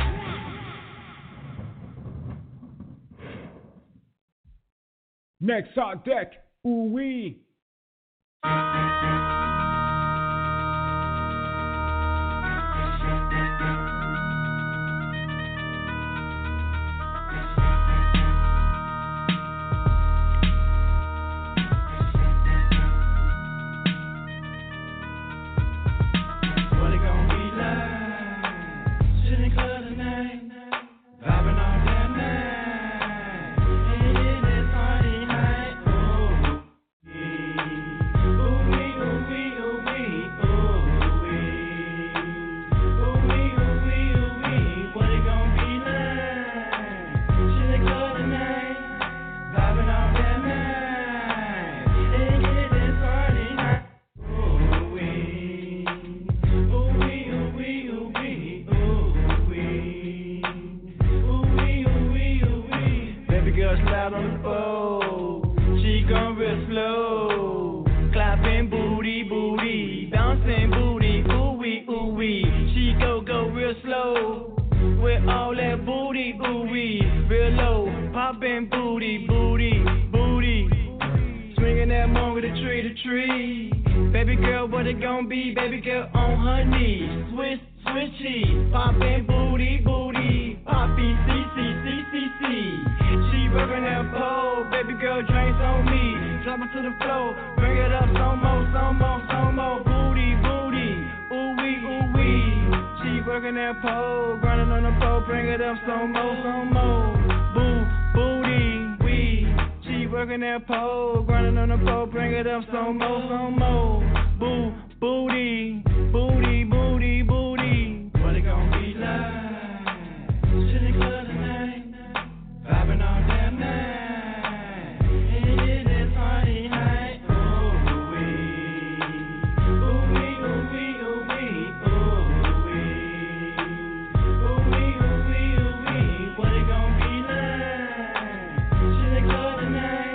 Next on deck, ooh wee.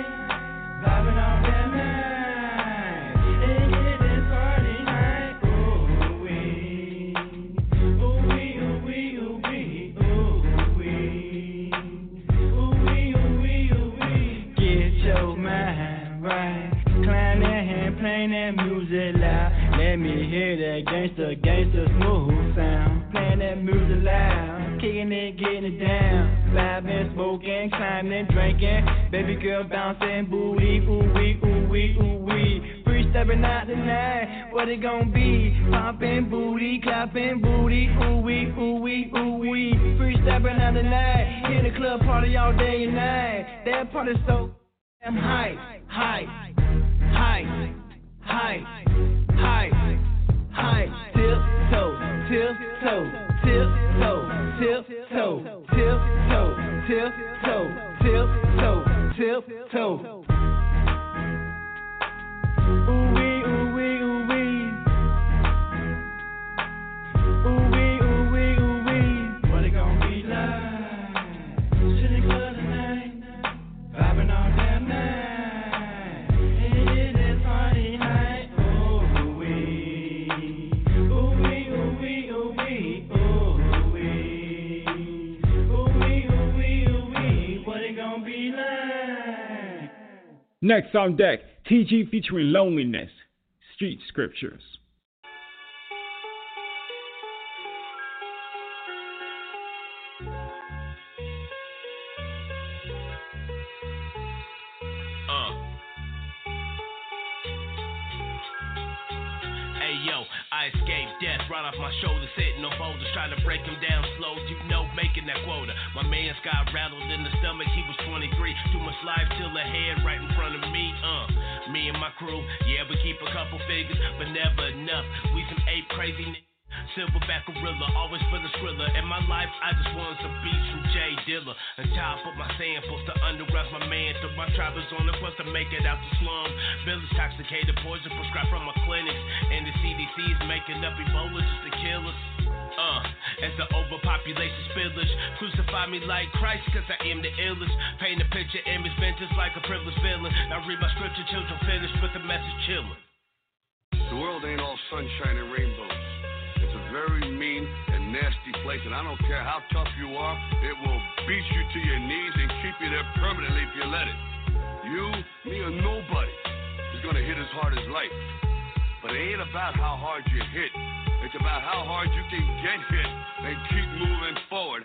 Vibing all that night, and get this party night. Ooh. is allowed. Kicking it, getting it down. Vibing, smoking, climbing, drinking. Baby girl bouncing, booty, ooh wee, ooh wee, ooh wee. Free stepping out tonight, what it gon' be? Popping booty, clapping booty, ooh wee, ooh wee, ooh wee. Free stepping out tonight, in the club party all day and night. That party so damn hype, hype, hype, hype, hype, hype. Tiptoe, tiptoe, tiptoe, tiptoe, tiptoe, tiptoe, tiptoe, tiptoe. Ooh wee, ooh wee, ooh wee. Ooh wee, ooh wee, ooh wee. What it gon' be like? Sitting club tonight, vibing all damn night. It is party night. Ooh wee, ooh wee, ooh wee, ooh wee, ooh wee, ooh wee, ooh wee, ooh wee. What it gon' be like? Next on deck, T G featuring Loneliness, Street Scriptures. I escaped death right off my shoulders, hitting no boulders, trying to break him down slow, you know, making that quota. My man's got rattled in the stomach, he was twenty-three, too much life till ahead right in front of me, uh. Me and my crew, yeah, we keep a couple figures, but never enough. We some ape crazy niggas. Silverback gorilla, always for the thriller. In my life, I just wanted some beats from Jay Dilla. Until I put my samples to underground, my man. So my tribe is on the quest to make it out the slum. Village toxicated, poison prescribed from my clinics. And the C D C is making up Ebola just to kill us. Uh, as the overpopulation spillage, crucify me like Christ, cause I am the illest. Paint a picture, image, vintage like a privileged villain. Now read my scripture, children finished with the message chillin'. The world ain't all sunshine and rainbows. It's a very mean and nasty place, and I don't care how tough you are, it will beat you to your knees and keep you there permanently if you let it. You, me, or nobody is gonna hit as hard as life. But it ain't about how hard you hit. It's about how hard you can get hit and keep moving forward.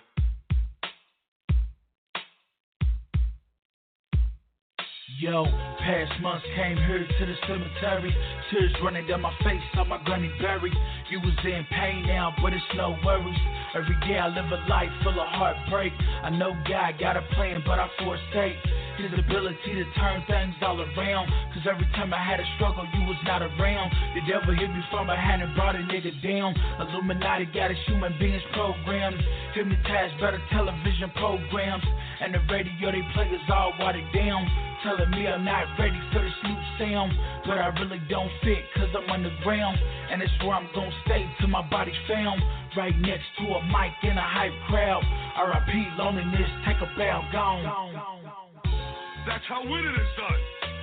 Yo, past months came here to the cemetery. Tears running down my face, saw my granny buried. You was in pain now, but it's no worries. Every day I live a life full of heartbreak. I know God got a plan, but I forsake His ability to turn things all around. Cause every time I had a struggle, you was not around. The devil hit me from behind and brought a nigga down. Illuminati got us human beings programmed. Hypnotized by the television programs. And the radio they play is all watered down. Telling me I'm not ready for this new sound. But I really don't fit cause I'm underground. And it's where I'm gonna stay till my body's found. Right next to a mic in a hype crowd. R I P loneliness, take a bow, gone. That's how winning is done.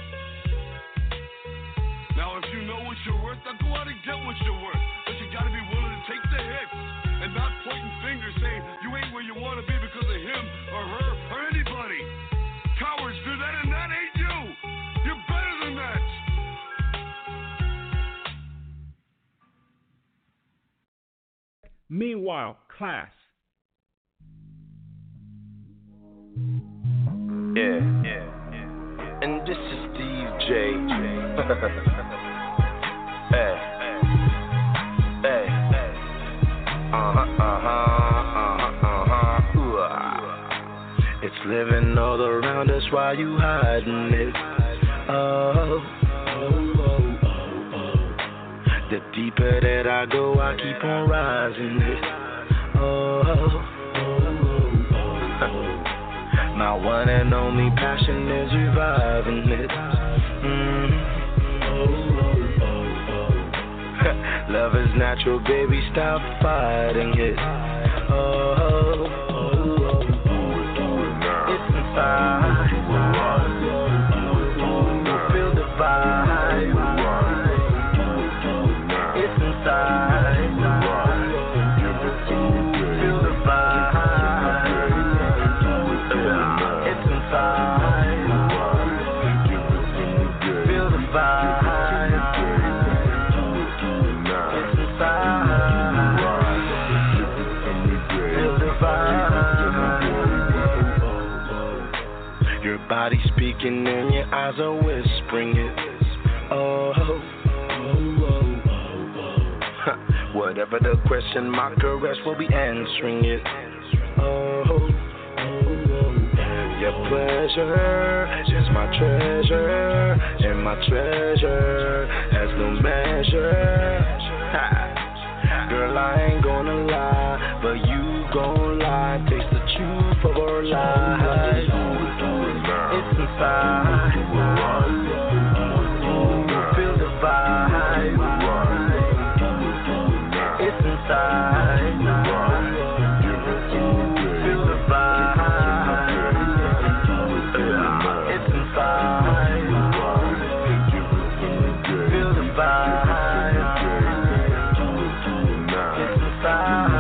Now if you know what you're worth, now go out and get what you're worth. But you gotta be willing to take the hits. And not pointing fingers saying you ain't where you wanna be because of him or her or anybody. Cowards do that and that ain't you. You're better than that. Meanwhile, Class. Yeah, yeah, yeah. And this is Steve J. Hey, hey, uh-huh, uh-huh, uh-huh, uh-huh, ooh. It's living all around us while you hiding it. Oh, oh, oh, oh, oh. The deeper that I go, I keep on rising it. Oh, oh, oh, oh, oh. My one and only passion is reviving it. Mm. Oh, oh, oh, oh. Love is natural, baby, stop fighting it. Oh, oh, oh, oh. It's inside. Feel the vibe. It's inside. Feel the vibe. It's inside. Feel the vibe. It's inside. Body speaking and your eyes are whispering it. Oh, oh, oh, oh, oh. Whatever the question, my caress will be answering it. Oh, oh, oh. Your pleasure is my treasure, and my treasure has no measure. Ha. Girl, I ain't gonna lie, but you gon' lie. Taste the truth of our lies. It's inside. Feel the vibe. It's inside. Feel the vibe. It's inside. Feel the vibe. It's inside.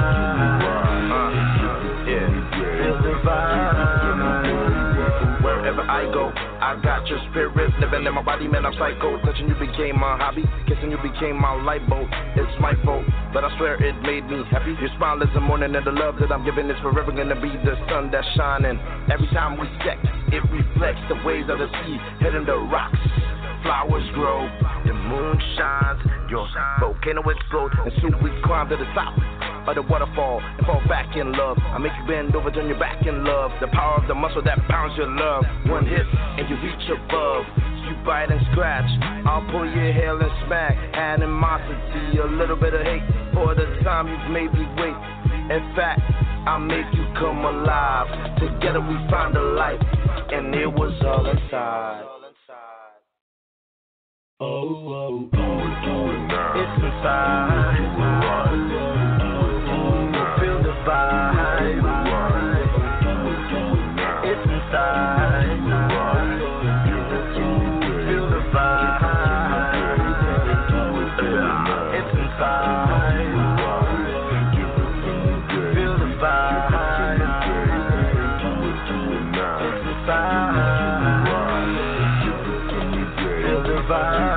Uh, yeah. Feel the vibe. Wherever I go, I got your spirit living in my body, man, I'm psycho. Touching you became my hobby, kissing you became my light bulb. It's my fault, but I swear it made me happy. Your smile is the morning, and the love that I'm giving is forever gonna be the sun that's shining. Every time we sex, it reflects the waves of the sea, hitting the rocks. Flowers grow, the moon shines, your volcano explodes, and soon we climb to the top of the waterfall and fall back in love. I make you bend over, turn your back in love. The power of the muscle that pounds your love. One hit and you reach above. You bite and scratch, I'll pull your hair and smack. Animosity, a little bit of hate for the time you've made me wait. In fact, I'll make you come alive. Together we found a life, and it was all inside. Oh, oh, oh, oh, it's inside. Feel the vibe. It's inside. Feel the vibe. It's inside. Feel the vibe. It's inside. Feel the vibe.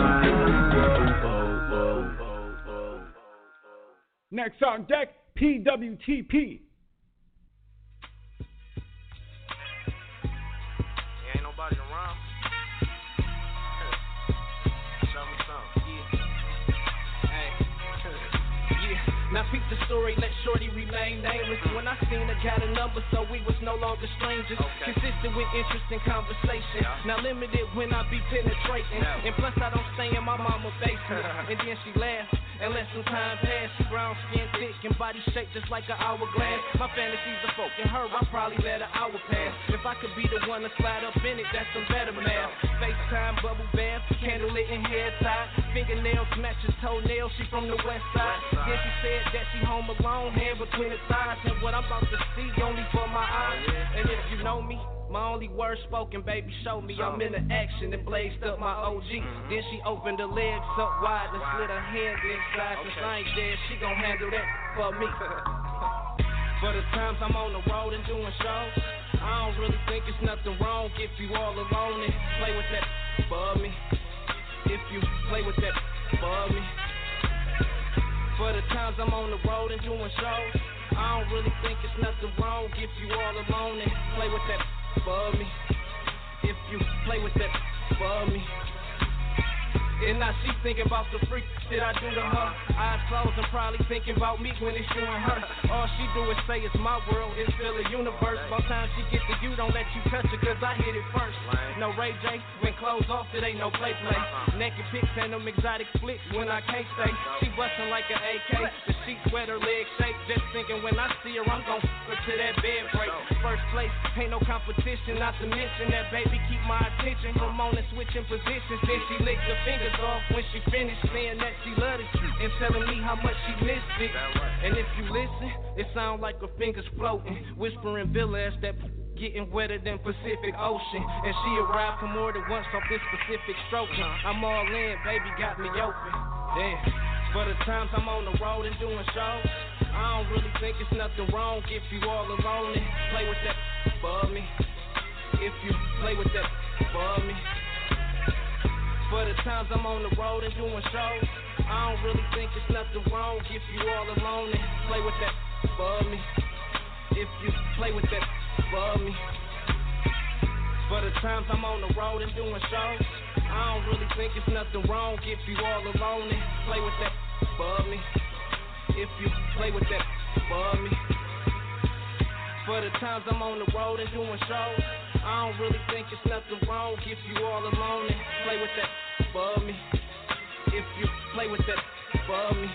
Next on deck, P W T P. Yeah, ain't nobody around. Show me something. Yeah. Hey. Yeah. Now peep the story, let shorty remain nameless. When I seen her, got a number, so we was no longer strangers. Okay. Consistent with interesting conversation. Yeah. Now limited when I be penetrating. Yeah. And plus I don't stay in my mama basement. And then she laughed. And let some time pass, she brown skin thick and body shaped just like an hourglass. My fantasies are folk, and her, I probably let an hour pass. If I could be the one to slide up in it, that's some better math. FaceTime, bubble bath, candlelit and hair tied. Fingernails matches toenails, she from the west side. Then she said that she home alone, hand between the thighs. And what I'm about to see only for my eyes. And if you know me, my only word spoken, baby, show me I'm in the action and blazed up my O G. Mm-hmm. Then she opened her legs up wide and slid her hand inside. Okay. Since I ain't dead, she gon' handle that for me. For the times I'm on the road and doing shows, I don't really think it's nothing wrong if you all alone and play with that for me. If you play with that for me. For the times I'm on the road and doing shows, I don't really think it's nothing wrong if you all alone and play with that for me. If you play with that for me. And now she thinking about the freak that I do to her. Eyes closed and probably thinking about me when it's you and her. All she do is say it's my world, it's still a universe. By the time she get to you, don't let you touch her, cause I hit it first. No Ray J, when clothes off, it ain't no play play. Naked pics and them exotic flicks when I can't stay. She bustin' like an A K, the sheets wet, her legs shake. Just thinking when I see her, I'm gon' f her to that bed break. First place, ain't no competition, not to mention that baby keep my attention. From on and switching positions, then she licked her fingers off when she finished saying that she loved it and telling me how much she missed it. And if you listen, it sound like her fingers floating, whispering villa as that getting wetter than Pacific Ocean. And she arrived for more than once off this specific stroking. I'm all in, baby got me open. Damn. For the times I'm on the road and doing shows, I don't really think it's nothing wrong if you all alone and play with that for me. If you play with that for me. For the times I'm on the road and doing shows, I don't really think it's nothing wrong if you all alone and play with that for me. If you play with that for me. For the times I'm on the road and doing shows, I don't really think it's nothing wrong if you all alone and play with that above me. If you play with that above me. For the times I'm on the road and doing shows, I don't really think it's nothing wrong if you all alone and play with that above me. If you play with that above me.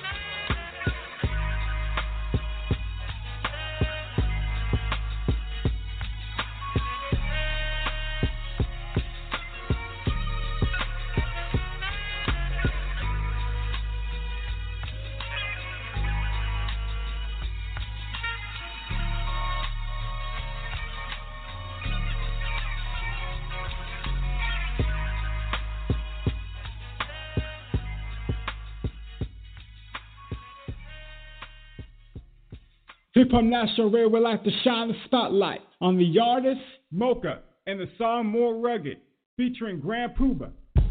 Hip Hop National Radio would like to shine the spotlight on the artist Mocha and the song More Rugged, featuring Grand Puba.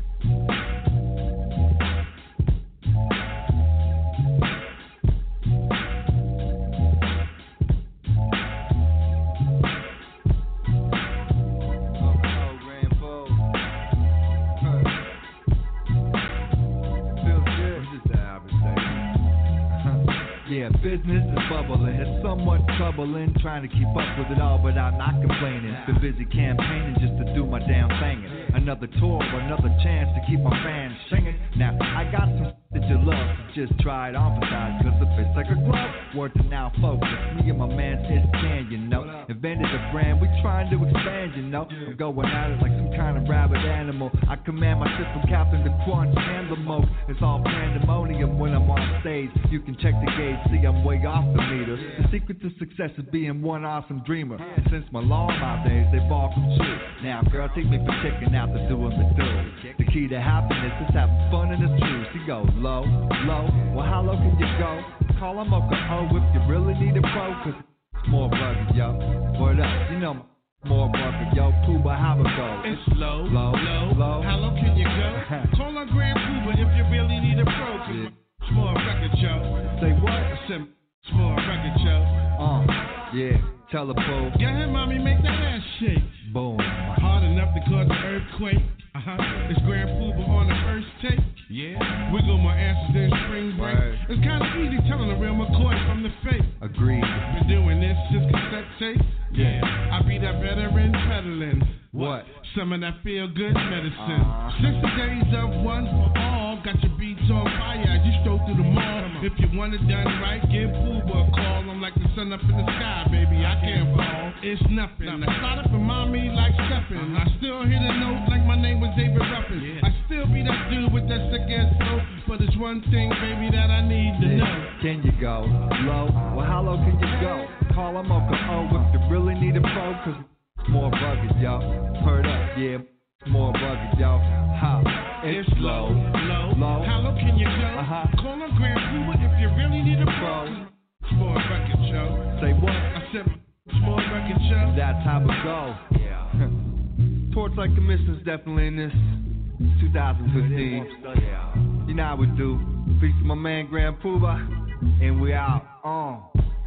Yeah, business is bubbling. It's somewhat troubling trying to keep up with it all, but I'm not complaining. Been busy campaigning just to do my damn thing. Another tour, another chance to keep my fans singing. Now, I got some that you love, so just try it on for size, cause it fits like a glove. Word to now, focus. Me and my man is Can, you know. Invented a brand, we trying to expand, you know. I'm going at it like some kind of rabid animal. I command my ship from captain to crunch and the most. It's all pandemonium when I'm on stage. You can check the gauge, see I'm way off the meter. The secret to success is being one awesome dreamer. And since my long out days, they've all come true. Now, girl, take me for checking out the doing the do. The key to happiness is having fun and it's true. She goes low, low. Well, how low can you go? Call them up oh if you really need a pro, cause it's more rugged, yo. Word up, you know more rugged, yo. Puba, how it go? It's low, low, low, low. How low can you go? Call on Grand Puba if you really need a pro, cause yeah. It's more record, yo. Say what? I said it's more record, yo. Uh, yeah, tell the fool. Go ahead, mommy, make that ass shake. Boom. Hard enough to cause an earthquake. Uh-huh. It's Grand Puba on the first tape. Yeah. Wiggle my asses in spring break. Right. It's kind of easy telling the real McCoy from the fake. Agreed. Been doing this since cassette tape. Yeah. I be that veteran peddling. What? Some of that feel good medicine. Uh-huh. Since the days of one for all, got your beats on fire as you stroll through the mall. If you want it done right, give Puba a call. I'm like the sun up in the sky, baby. I can't fall. It's nothing. The slide up remind me like stepping. I still hit a note like my name was David Ruffin. Yeah. I still be that dude with that sick ass flow. But it's one thing, baby, that I need to know. Can you go low? Well, how low can you go? Call them up oh if you really need a pro, cause it's more rugged, yo. Heard up, yeah. More rugged, yo. Ha. It's, it's low, low, low. How low can you go? Uh-huh. Call on Grand Puba if you really need a pro. It's more record, yo. Say what? I said it's more record, yo. That's how it go. Yeah. Torch Like Commission's definitely in this. twenty fifteen. You know how we do. Peace to my man Grand Puba, and we out. On.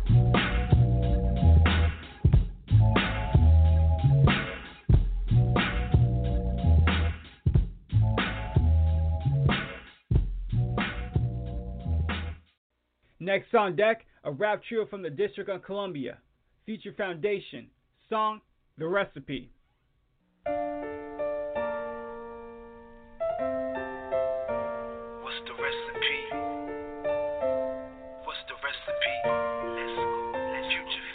Next on deck, a rap trio from the District of Columbia. Feature Foundation. Song, The Recipe. What's the recipe? What's the recipe? Let's go. Let's Future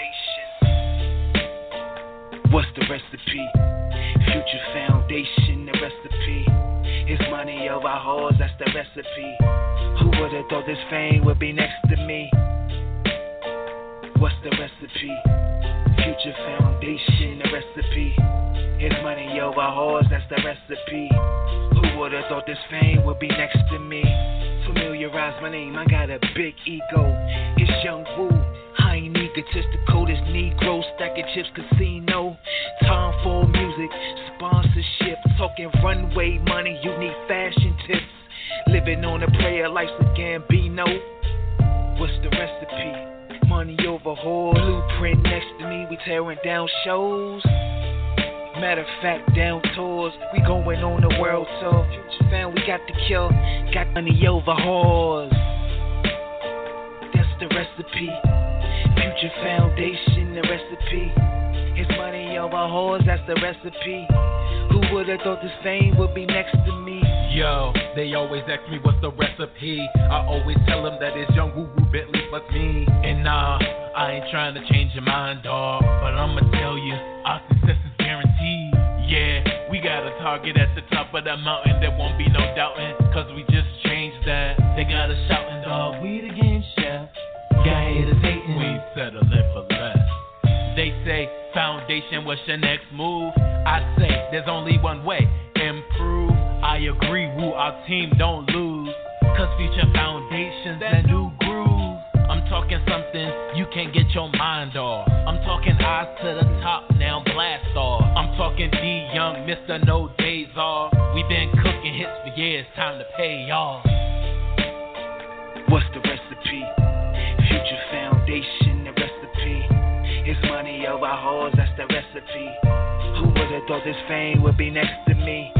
Foundation. What's the recipe? Future Foundation, the recipe. It's money over hoes, that's the recipe. Who would've thought this fame would be next to me? What's the recipe? Future Foundation, the recipe. It's money over hoes, that's the recipe. Who would've thought this fame would be next to me? Familiarize my name, I got a big ego. It's Young Woo. I ain't egotistical, this Negro stacking chips casino. Time for music, sponsorship, talking runway money, you need fashion tips. Living on a prayer, life's a Gambino. What's the recipe? Money over whore, blueprint next to me, we tearing down shows. Matter of fact, down tours, we going on the world tour. Future fam, we got the cure, got money over whores. That's the recipe. Future Foundation, the recipe. It's money over whores, that's the recipe. Who would've thought this fame would be next to me? Yo, they always ask me what's the recipe. I always tell them that it's young woo-woo Bentley plus me. And nah, I ain't trying to change your mind, dawg, but I'ma tell you, our success is guaranteed. Yeah, we got a target at the top of the mountain, there won't be no doubting, cause we just changed that. They got us shouting, dawg, we the game chef. Got haters hating, we settling for less. They say, foundation, what's your next move? I say, there's only one way, improve. I agree, woo, our team don't lose. Cause future foundations, that new groove. I'm talking something you can't get your mind off. I'm talking eyes to the top, now blast off. I'm talking D Young, Mister No Days Off. We been cooking hits for years, time to pay y'all. What's the recipe? Future Foundation, the recipe. It's money over hoes, that's the recipe. Who would've thought this fame would be next to me?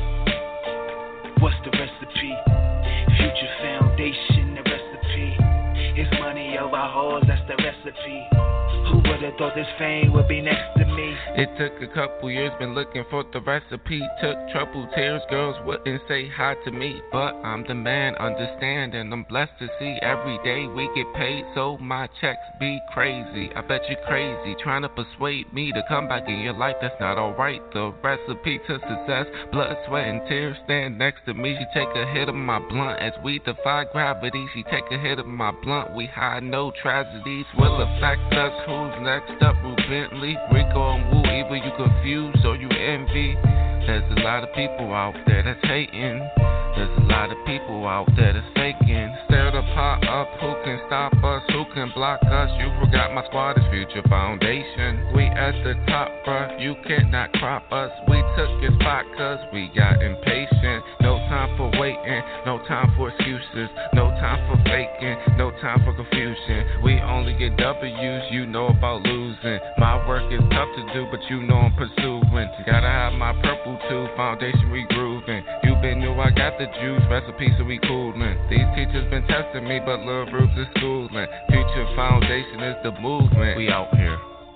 What's the recipe? Future Foundation, the recipe. It's money over hoes, that's the recipe. Who would've thought this fame would be next to me? It took a couple years, been looking for the recipe. Took trouble, tears, girls wouldn't say hi to me. But I'm the man, understand, and I'm blessed to see every day we get paid, so my checks be crazy. I bet you crazy, trying to persuade me to come back in your life, that's not alright. The recipe to success, blood, sweat, and tears stand next to me. She take a hit of my blunt as we defy gravity. She take a hit of my blunt, we hide no tragedies will affect us. Who's next up? Who Bentley, Rico, and Woo. Either you confused or you envy. There's a lot of people out there that's hating. There's a lot of people out there that's faking. Stir the pot up, who can stop us? Who can block us? You forgot my squad is Future Foundation. We at the top, bruh, you cannot crop us. We took your spot cause we got impatient. No time for waiting, no time for excuses, no time for faking, no time for confusion. We only get W's, you know about losing. My work is tough to do, but you know I'm pursuing. Gotta have my purple too, foundation we grooving. You been new, I got the juice, recipe so we coolin'. These teachers been testing me, but Lil Rubes is schooling. Future Foundation is the movement. We out here.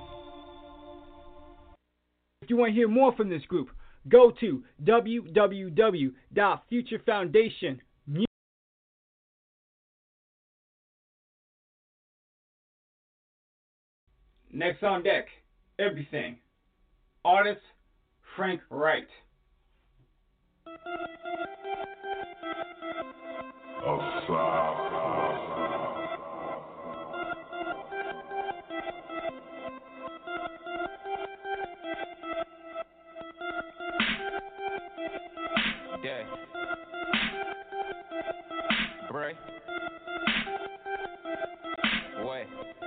If you want to hear more from this group, go to w w w dot future foundation dot music. Next on deck, everything. Artist Frank Wright. Yeah. Bray. Wait.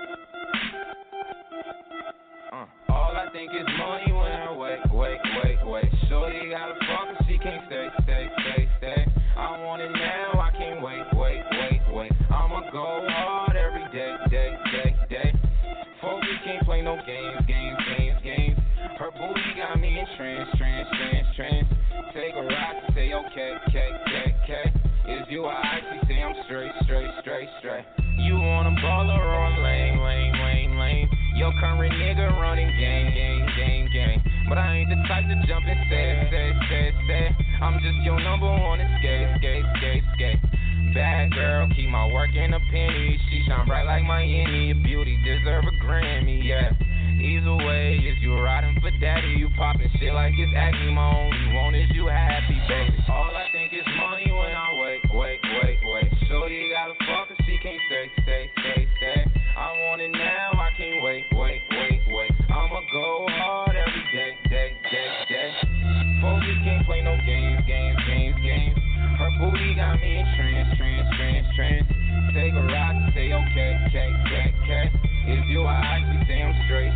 Uh. All I think is money when I wait, wait, wait, wait. Shorty got a fuck and she can't stay, stay, stay, stay. I want it now, I can't wait, wait, wait, wait. I'ma go hard every day, day, day, day. Focus, can't play no games, games, games, games. Her booty got me in trance, trance, trance, trance. Take a ride to say okay, okay, okay, okay. Is you I actually say I'm straight, straight, straight, straight. You want a baller or a lame, lame, lame, lame. Your current nigga running game, game, game, game. But I ain't the type to jump and say, say, say, say. I'm just your number one and skate, skate, skate, skate. Bad girl, keep my work in a penny. She shine bright like Miami. Beauty deserve a Grammy, yeah. Either way, is you riding for daddy, you popping shit like it's acne. My only want is you happy, baby. All I think is money when I wait, wait, wait, wait. Shorty got a fuck and she can't stay, stay, stay, stay. I want it now, I can't wait, wait, wait, wait. I'ma go hard every day, day, day, day. Focus, can't play no games, games, games, games. Her booty got me in trance, trance, trance, trance. Take a ride to say okay, okay, okay, okay. If you I actually say I'm straight, straight,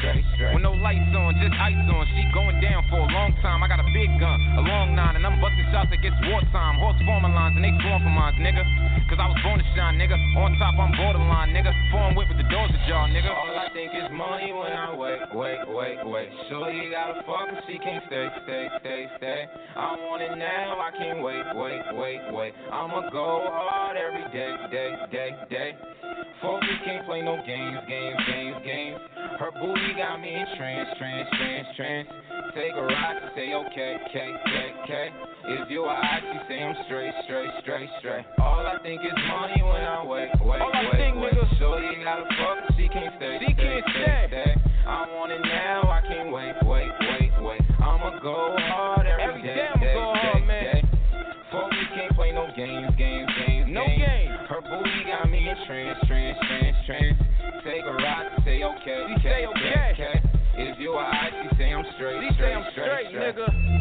straight, straight. With no lights on, just ice on. She going down for a long time. I got a big gun, a long nine, and I'm busting shots like it's wartime. Horse forming lines and they swarm for mines, nigga. Cause I was born to shine, nigga. On top, I'm borderline, nigga. Foreign whip with the doors ajar, nigga. All I think is money when I wait, wait, wait, wait. Shorty gotta fuck and she can't stay, stay, stay, stay. I want it now, I can't wait, wait, wait, wait. I'ma go hard every day, day, day, day. Focus, can't play no games, games, games, games. Her booty got me in trance, trance, trance, trance. Take a ride to say okay, okay, okay, okay. If you are she say I'm straight, straight, straight, straight. All I think is money when I wait, wait, All wait, think, wait. Nigga. Shorty gotta fuck, she can't stay, she stay, can't stay, stay. I want it now, I can't wait, wait, wait, wait. I'ma go hard every, every day, day, day, go hard, day, man. day. Focus, can't play no games, games, games, no games. Game. Her booty got me in trance, trance, trance, trance. Take a ride to say okay, she okay, say okay. okay. If you are she say I'm straight, she straight, say I'm straight, straight, straight, nigga.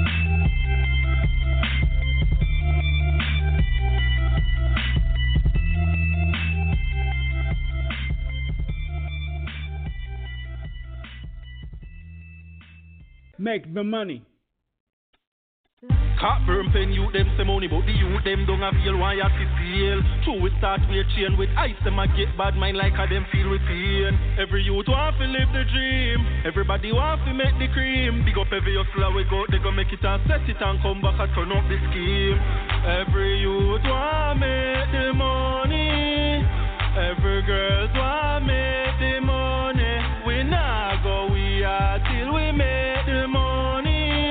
Make the money. Cockburn pen youth them say money, but the youth them don't have feel why I see seal. True we start with chain with ice, them a get bad mind like how them feel with pain. Every youth want to live the dream, everybody want to make the cream. Big up every hustler we go, they go make it and set it and come back and turn up the scheme. Every youth want make the money, every girl want make the money. We not go we are till we make the money.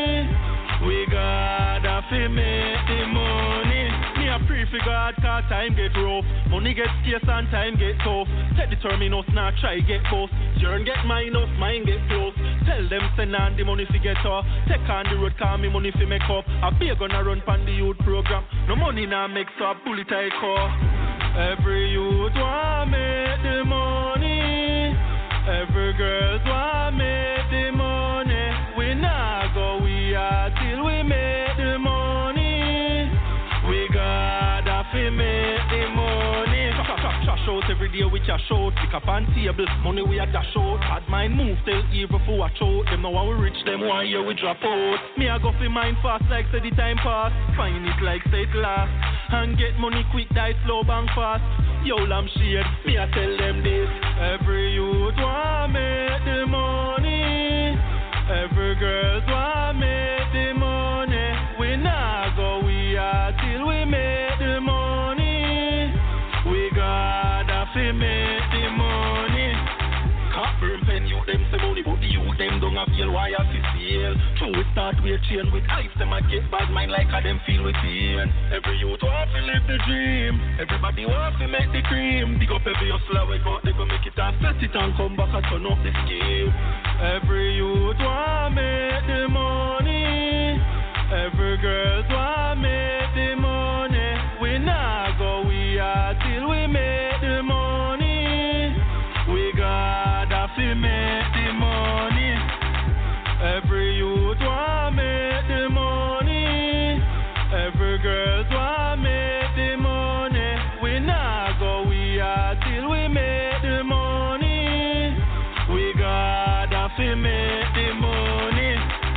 We gotta fi make the money. Me a pray for God cause time get rough. Money get scarce and time get tough. Take the terminus now try get boss. Yearn get minus, mine get close. Tell them send on the money fi get off. Take on the road call me money fi make up. I be gonna run pan the youth program. No money now make so bullet I call. Every youth want make the money. Every girl want make the money. We not go we are till we make the money. We gotta fi make the money. Trash out every day we cash out. Pick up on table, money we a dash out. Had mine move till evil for watch out. Them know how we reach them one year we drop out. Me a go fi mine fast like say the time pass. Find it like say it last. And get money quick, die slow, bang fast. Yo lamb shade, me a tell them this. Every youth want make the money. Every girl want make the money. We not go we are till we make the money. We gotta fi make the money. Cockburn pen you them say money, but the youth them don't have feel why I feel feel. True we start with chain with ice, them a get bad mind like how them feel with pain. Every youth want to live the dream, everybody want to make the cream. Big up every hustler we got, they go make it and set it and come back and turn up the scheme. Every youth want make the money, every girl want make the money. We not go we are till we make the money. We gotta fi make the money. Every youth want make the money, every girl want make the money. We not go we are till we make the money. We gotta fi make the money.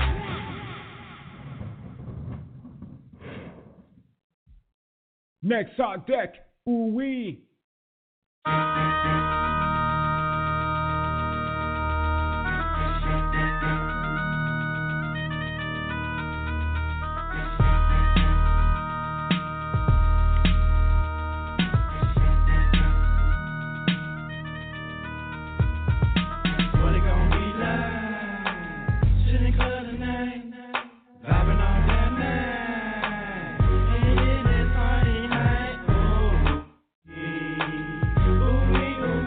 Next on deck, ooh wee. Ooh, we gon'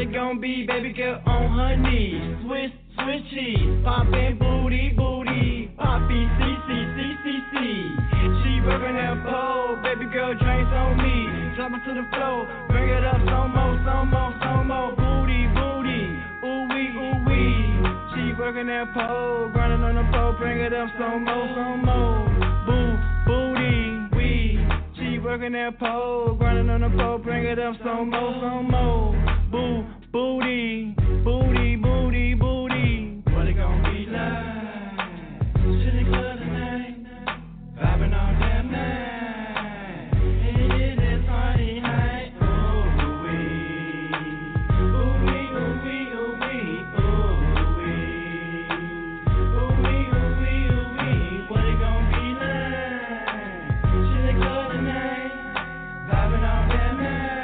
it gon' be? Baby girl on her knees. Swiss, Swiss cheese. Poppin' booty, booty. Poppy, C, C, C, C, C. She working that pole. Baby girl drinks on me. Drop it to the floor. Bring it up some more, some more, some more. Booty, booty. Ooh wee, ooh wee. She working that pole. Grinding on the pole. Bring it up some more, some more. Boo, booty, wee. She working that pole. Grinding on the pole. Bring it up some more, some more. Boo, booty, booty, booty, booty. What it gon' be like? Sitting club tonight, vibing all damn night. It is party night. Ooh wee, ooh wee, ooh wee, ooh wee, ooh wee, ooh wee, ooh wee, ooh wee. What it gon' be like? Sitting club tonight, vibing all damn night.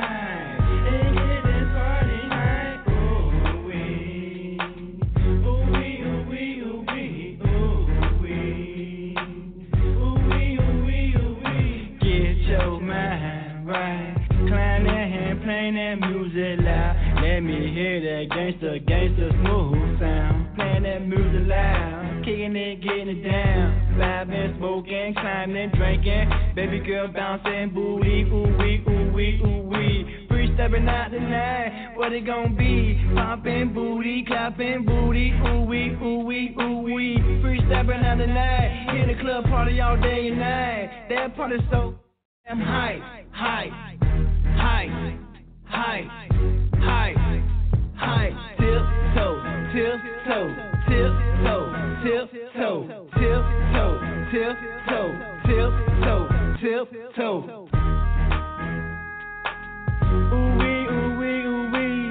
Playing that music loud, let me hear that gangsta, gangsta smooth sound. Playing that music loud, kicking it, getting it down. Vibing, smoking, climbing, drinking. Baby girl bouncing, booty, ooh wee, ooh wee, ooh wee. Free stepping out tonight, what it gon' be? Popping booty, clapping booty, ooh wee, ooh wee, ooh wee. Free stepping out tonight, in the club party all day and night. That party so damn hype, hype, hype. High, high, high, tip toe, tip toe, tip toe, tip toe, tip toe, tip toe, tip toe, tip toe. Ooh wee, ooh wee, ooh wee,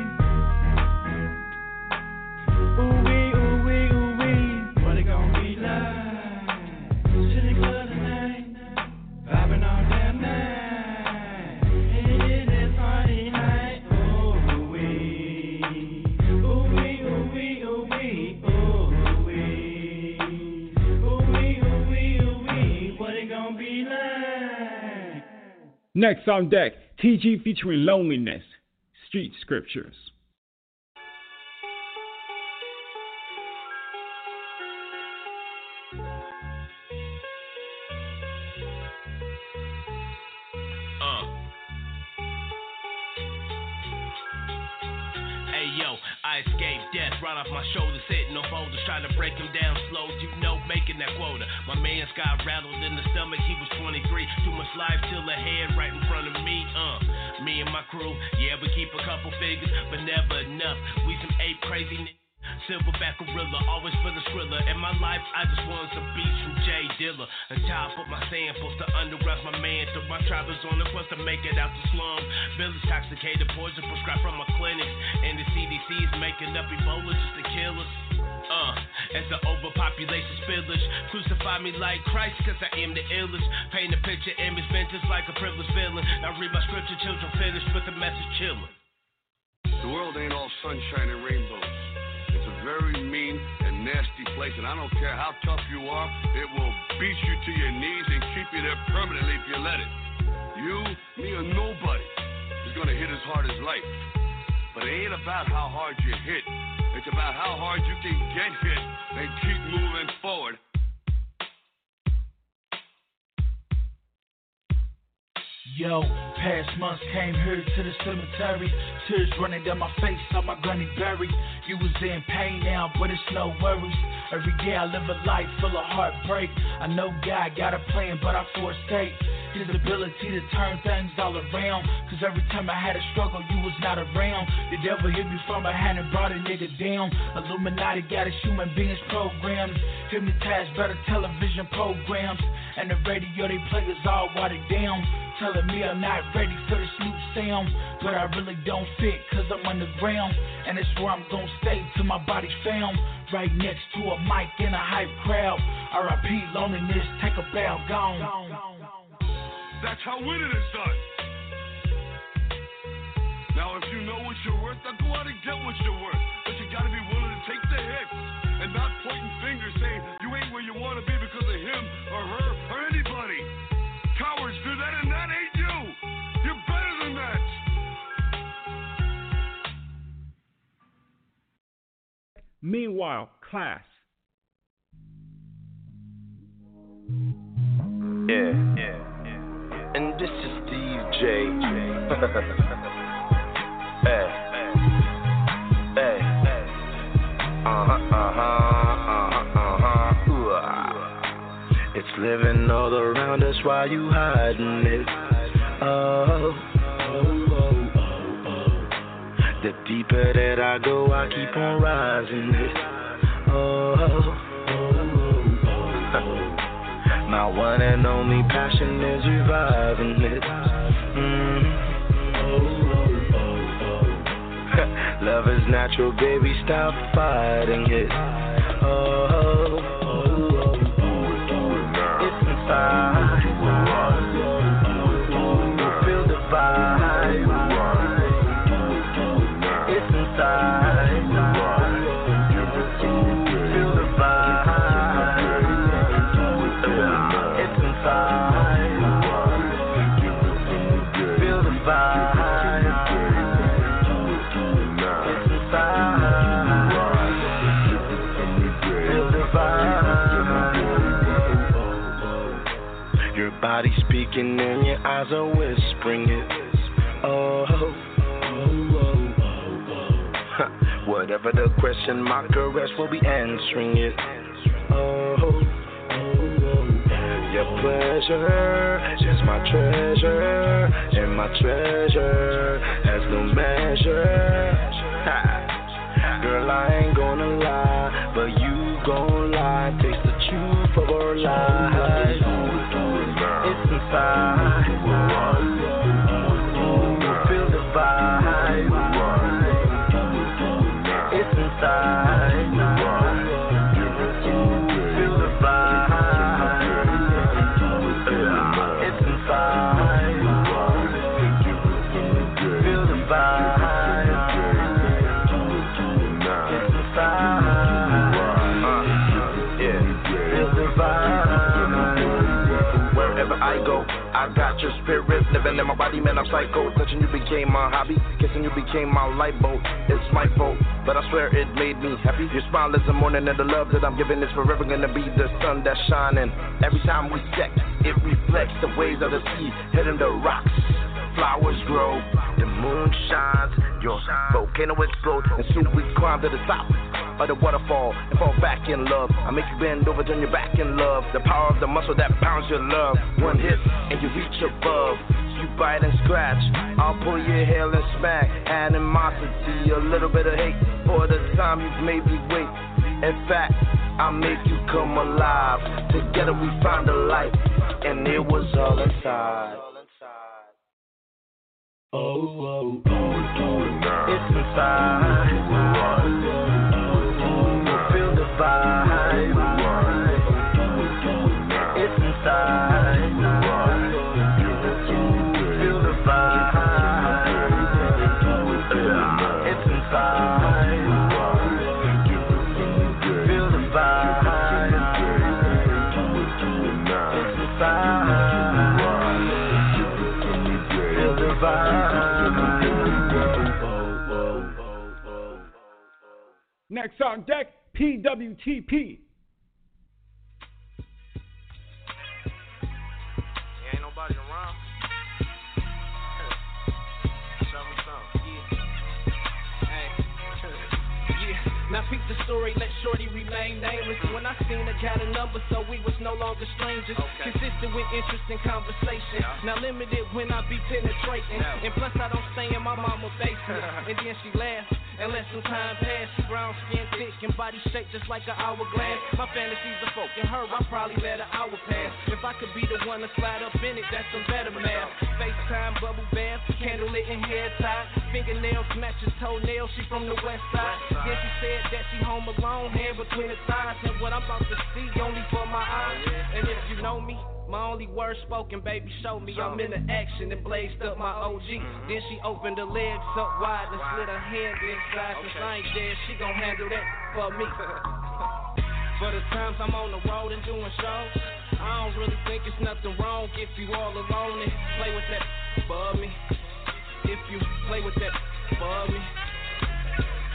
ooh wee, ooh wee, ooh wee. What it gon' be like? Sitting club tonight, vibing all damn night. Next on deck, T G featuring Loneliness, Street Scriptures. I escaped death right off my shoulders, hitting no boulders, trying to break him down slow, you know, making that quota. My man's got rattled in the stomach, he was twenty-three, too much life till ahead right in front of me, uh. Me and my crew, yeah, we keep a couple figures, but never enough. We some ape crazy niggas. Silverback gorilla, always for the skrilla. In my life, I just want some beats from Jay Dilla. On top of my samples, the underground's my man. Took my travelers on the quest to make it out the slum. Village toxicated, poison prescribed from my clinics. And the C D C is making up Ebola just to kill us. Uh, as the overpopulation spillage, crucify me like Christ, cause I am the illest. Paint a picture, image vintage like a privileged villain. Now read my scripture, children finished with the message chillin'. The world ain't all sunshine and rainbows. It's a very mean and nasty place, and I don't care how tough you are, it will beat you to your knees and keep you there permanently if you let it. You, me, or nobody is gonna hit as hard as life. But it ain't about how hard you hit. It's about how hard you can get hit and keep moving forward. Yo, past months came here to the cemetery. Tears running down my face, saw my granny buried. You was in pain now, but it's no worries. Every day I live a life full of heartbreak. I know God got a plan, but I forsake His ability to turn things all around. Cause every time I had a struggle, you was not around. The devil hit me from behind and brought a nigga down. Illuminati got us human beings programmed. Hypnotized by the television programs. And the radio they play is all watered down. Telling me I'm not ready for this new sound. But I really don't fit cause I'm underground. And it's where I'm gonna stay till my body's found. Right next to a mic in a hype crowd. R I P loneliness, take a bow, gone. That's how winning is done. Now if you know what you're worth, now go out and get what you're worth. But you gotta be willing to take the hits and not pointing fingers saying you ain't where you wanna be because of him or her or anybody. Cowards do that and that ain't you. You're better than that. Meanwhile, Class. Yeah, yeah, yeah. And this is Steve J. Hey, hey, uh-huh, uh-huh, uh-huh, uh-huh, ooh. It's living all around us while you hiding it. Oh, oh, oh, oh, oh. The deeper that I go, I keep on rising it. Oh, oh, oh, oh. My one and only passion is reviving it. Mm. Love is natural, baby, stop fighting it. Oh, oh, oh, oh. It's inside. Feel the vibe. It's inside. Feel the vibe. It's inside. Feel the vibe. Body speaking and your eyes are whispering it. Oh, oh, oh, oh, oh. Whatever the question, my caress will be answering it. Oh, oh, oh. Your pleasure is my treasure, and my treasure has no measure. Ha. Girl, I ain't gonna lie, but you gon' lie. Taste the truth of our lives. It's inside. Feel the vibe. It's inside. Feel the vibe. It's inside. Feel the vibe. It's inside. Uh, yeah. Feel the vibe. Wherever I go, I got your spirit living in my body, man, I'm psycho. Touching you became my hobby, kissing you became my light bulb. It's my fault, but I swear it made me happy. Your smile is the morning, and the love that I'm giving is forever gonna be the sun that's shining. Every time we sex, it reflects the waves of the sea, hitting the rocks. Flowers grow, the moon shines, your volcano explodes, and soon we climb to the top of the waterfall and fall back in love. I make you bend over, turn your back in love. The power of the muscle that pounds your love. One hit and you reach above. You bite and scratch, I'll pull your hair and smack. Animosity, a little bit of hate for the time you've made me wait. In fact, I'll make you come alive. Together we found a light, and it was all inside. Oh, oh, oh, oh. It's inside. Feel the vibe. It's inside. Feel the vibe. It's inside. Feel the vibe. It's inside. Feel the vibe. Next on deck, P W T P. Ain't nobody around. Show me something. Yeah. Hey. Yeah. Now peep the story, let Shorty remain nameless. When I seen her, got a number, so we was no longer strangers. Okay. Consistent with interesting conversation. Yeah. Now limited when I be penetrating. Yeah. And plus I don't stay in my mama's basement. And then she laughed. And let some time pass, she brown skin thick and body shaped just like an hourglass. My fantasies are folk in her, I'll probably let an hour pass. If I could be the one to slide up in it, that's some better math. FaceTime, bubble bath, candlelit and hair tied. Fingernails matches toenails, she from the west side. Then she said that she home alone, hand between the thighs. And what I'm about to see only for my eyes. And if you know me, my only word spoken, baby, show me I'm in the action and blazed up my O G. Mm-hmm. Then she opened her legs up wide and slid her hand inside. Okay. Since I ain't dead, she gon' handle that for me. For the times I'm on the road and doing shows, I don't really think it's nothing wrong if you all alone and play with that above me. If you play with that above me.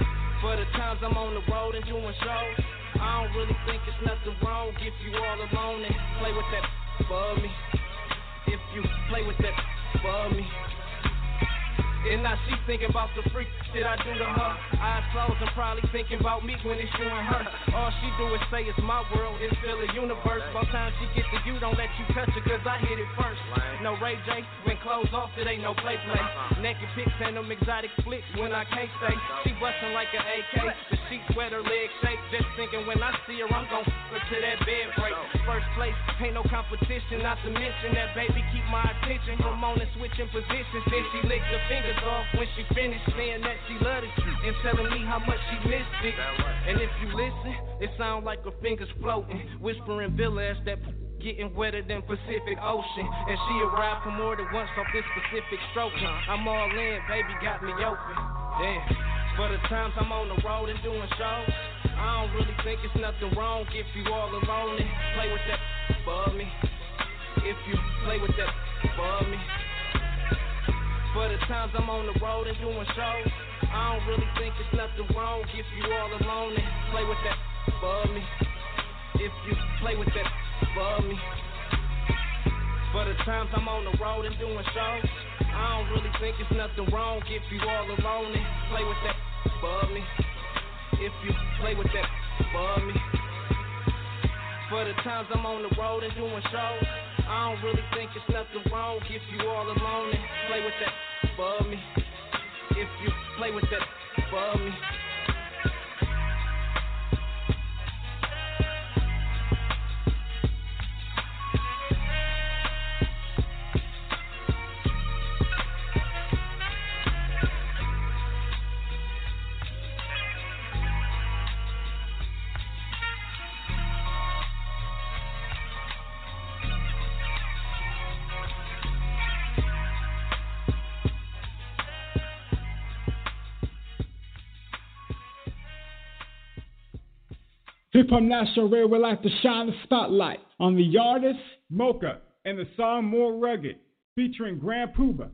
For the times I'm on the road and doing shows, I don't really think it's nothing wrong if you all alone and play with that for me. If you play with that for me. And now she thinking about the freak shit I do to her. Eyes closed and probably thinking about me when it's you and her. All she do is say it's my world, it's still a universe. By the time she get to you, don't let you touch her, cause I hit it first. No Ray J, when clothes off, it ain't no play play. Naked pics and them exotic flicks when I can't stay. She bustin' like an A K, the sheets wet, her legs shake. Just thinking when I see her, I'm gon' f her to that bed break. First place, ain't no competition, not to mention that baby keep my attention. From on and switching positions, then she licked her fingers off when she finished saying that she loved it and telling me how much she missed it. And if you listen, it sound like her fingers floating, whispering villas that getting wetter than Pacific Ocean. And she arrived for more than once off this specific stroking. I'm all in, baby got me open. Damn. For the times I'm on the road and doing shows, I don't really think it's nothing wrong if you all alone and play with that for me. If you play with that for me. For the times I'm on the road and doing shows, I don't really think it's nothing wrong if you all alone and play with that for me. If you play with that for me. For the times I'm on the road and doing shows, I don't really think it's nothing wrong if you all alone and play with that for me. If you play with that for me. For the times I'm on the road and doing shows, I don't really think it's nothing wrong if you all alone and play with that for me. If you play with that for me. Hip Hop National Radio would like to shine the spotlight on the artist Mocha and the song More Rugged, featuring Grand Puba.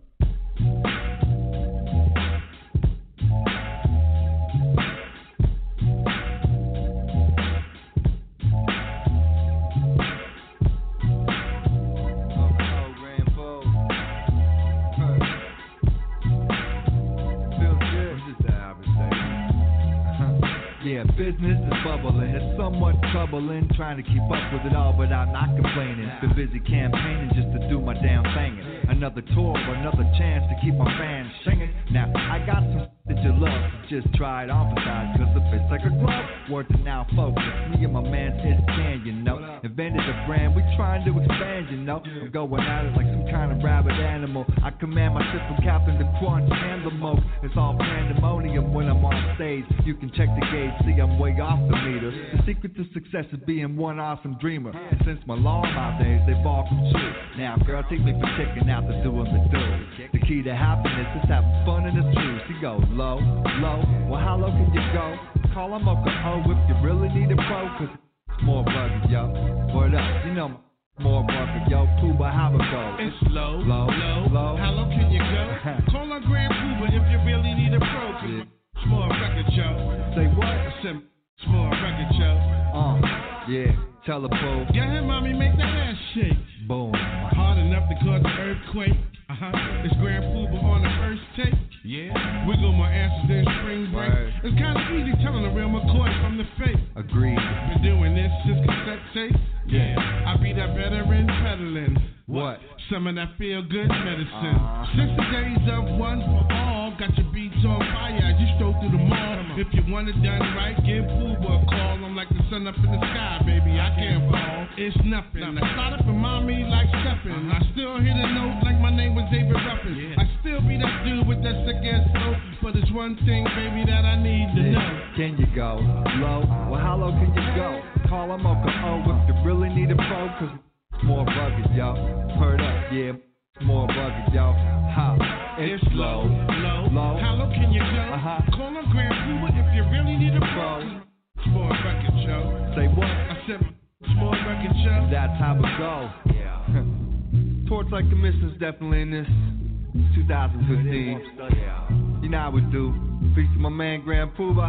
Yeah, business is bubbling, it's somewhat troubling, trying to keep up with it all, but I'm not complaining. Been busy campaigning just to do my damn thing. Another tour, another chance to keep my fans singing. Now, I got some that you love, just try it on for size, cause it fits like a glove. Word to now, folks, me and my man is Can, you know. Invented a brand, we trying to expand, you know. I'm going at it like some kind of rabid animal. I command my ship from captain to crunch and the mo. It's all pandemonium when I'm on stage. You can check the gauge, see I'm way off the meter. The secret to success is being one awesome dreamer. And since my long out days, they've all come true. Now, girl, take me for checking out the doing the do. The key to happiness is having fun in the truth. She goes low, low. Well, how low can you go? Call them up a O if you really need a pro, cause it's more rugged, yo. Word up, you know, more rugged, yo. Puba, how it go? It's low, low, low, low. How low can you go? Call up Grand Puba if you really need a pro, cause yeah. Small record, yo. Say what? I said, small record, yo. Uh, yeah, tell the Pooh. Go ahead, mommy, make that ass shake. Boom. Hard enough to cause an earthquake. Uh-huh. It's Grand Puba on the first tape. Yeah. Wiggle my asses in spring break. Word. It's kind of easy telling the real McCoy from the fake. Agreed. Been doing this since cassette tape. Yeah. I be that veteran peddling. What? Some of that feel good medicine. Uh-huh. Since the days of one for all, got your beats on fire as you stroll through the mall. If you want it done right, give Puba a call. I'm like the sun up in the sky, baby. I can't fall. It's nothing. I start up remind me like stepping. I still hit a note like my name was David Ruffin. Yeah. I still be that dude with that sick ass flow. But it's one thing, baby, that I need to know. Can you go low? Well, how low can you go? Call them up a O if you really need a pro, cause more rugged, yo. Heard up, yeah. More rugged, yo. How? It's, it's low, low, low. How low can you go? Uh-huh. Call up Grand Puba if you really need a pro. Small record, yo. Say what? I said small record, yo. That's how it go. Yeah. Torch like commissions definitely in this two thousand fifteen. You know how we do. Peace to my man Grand Puba.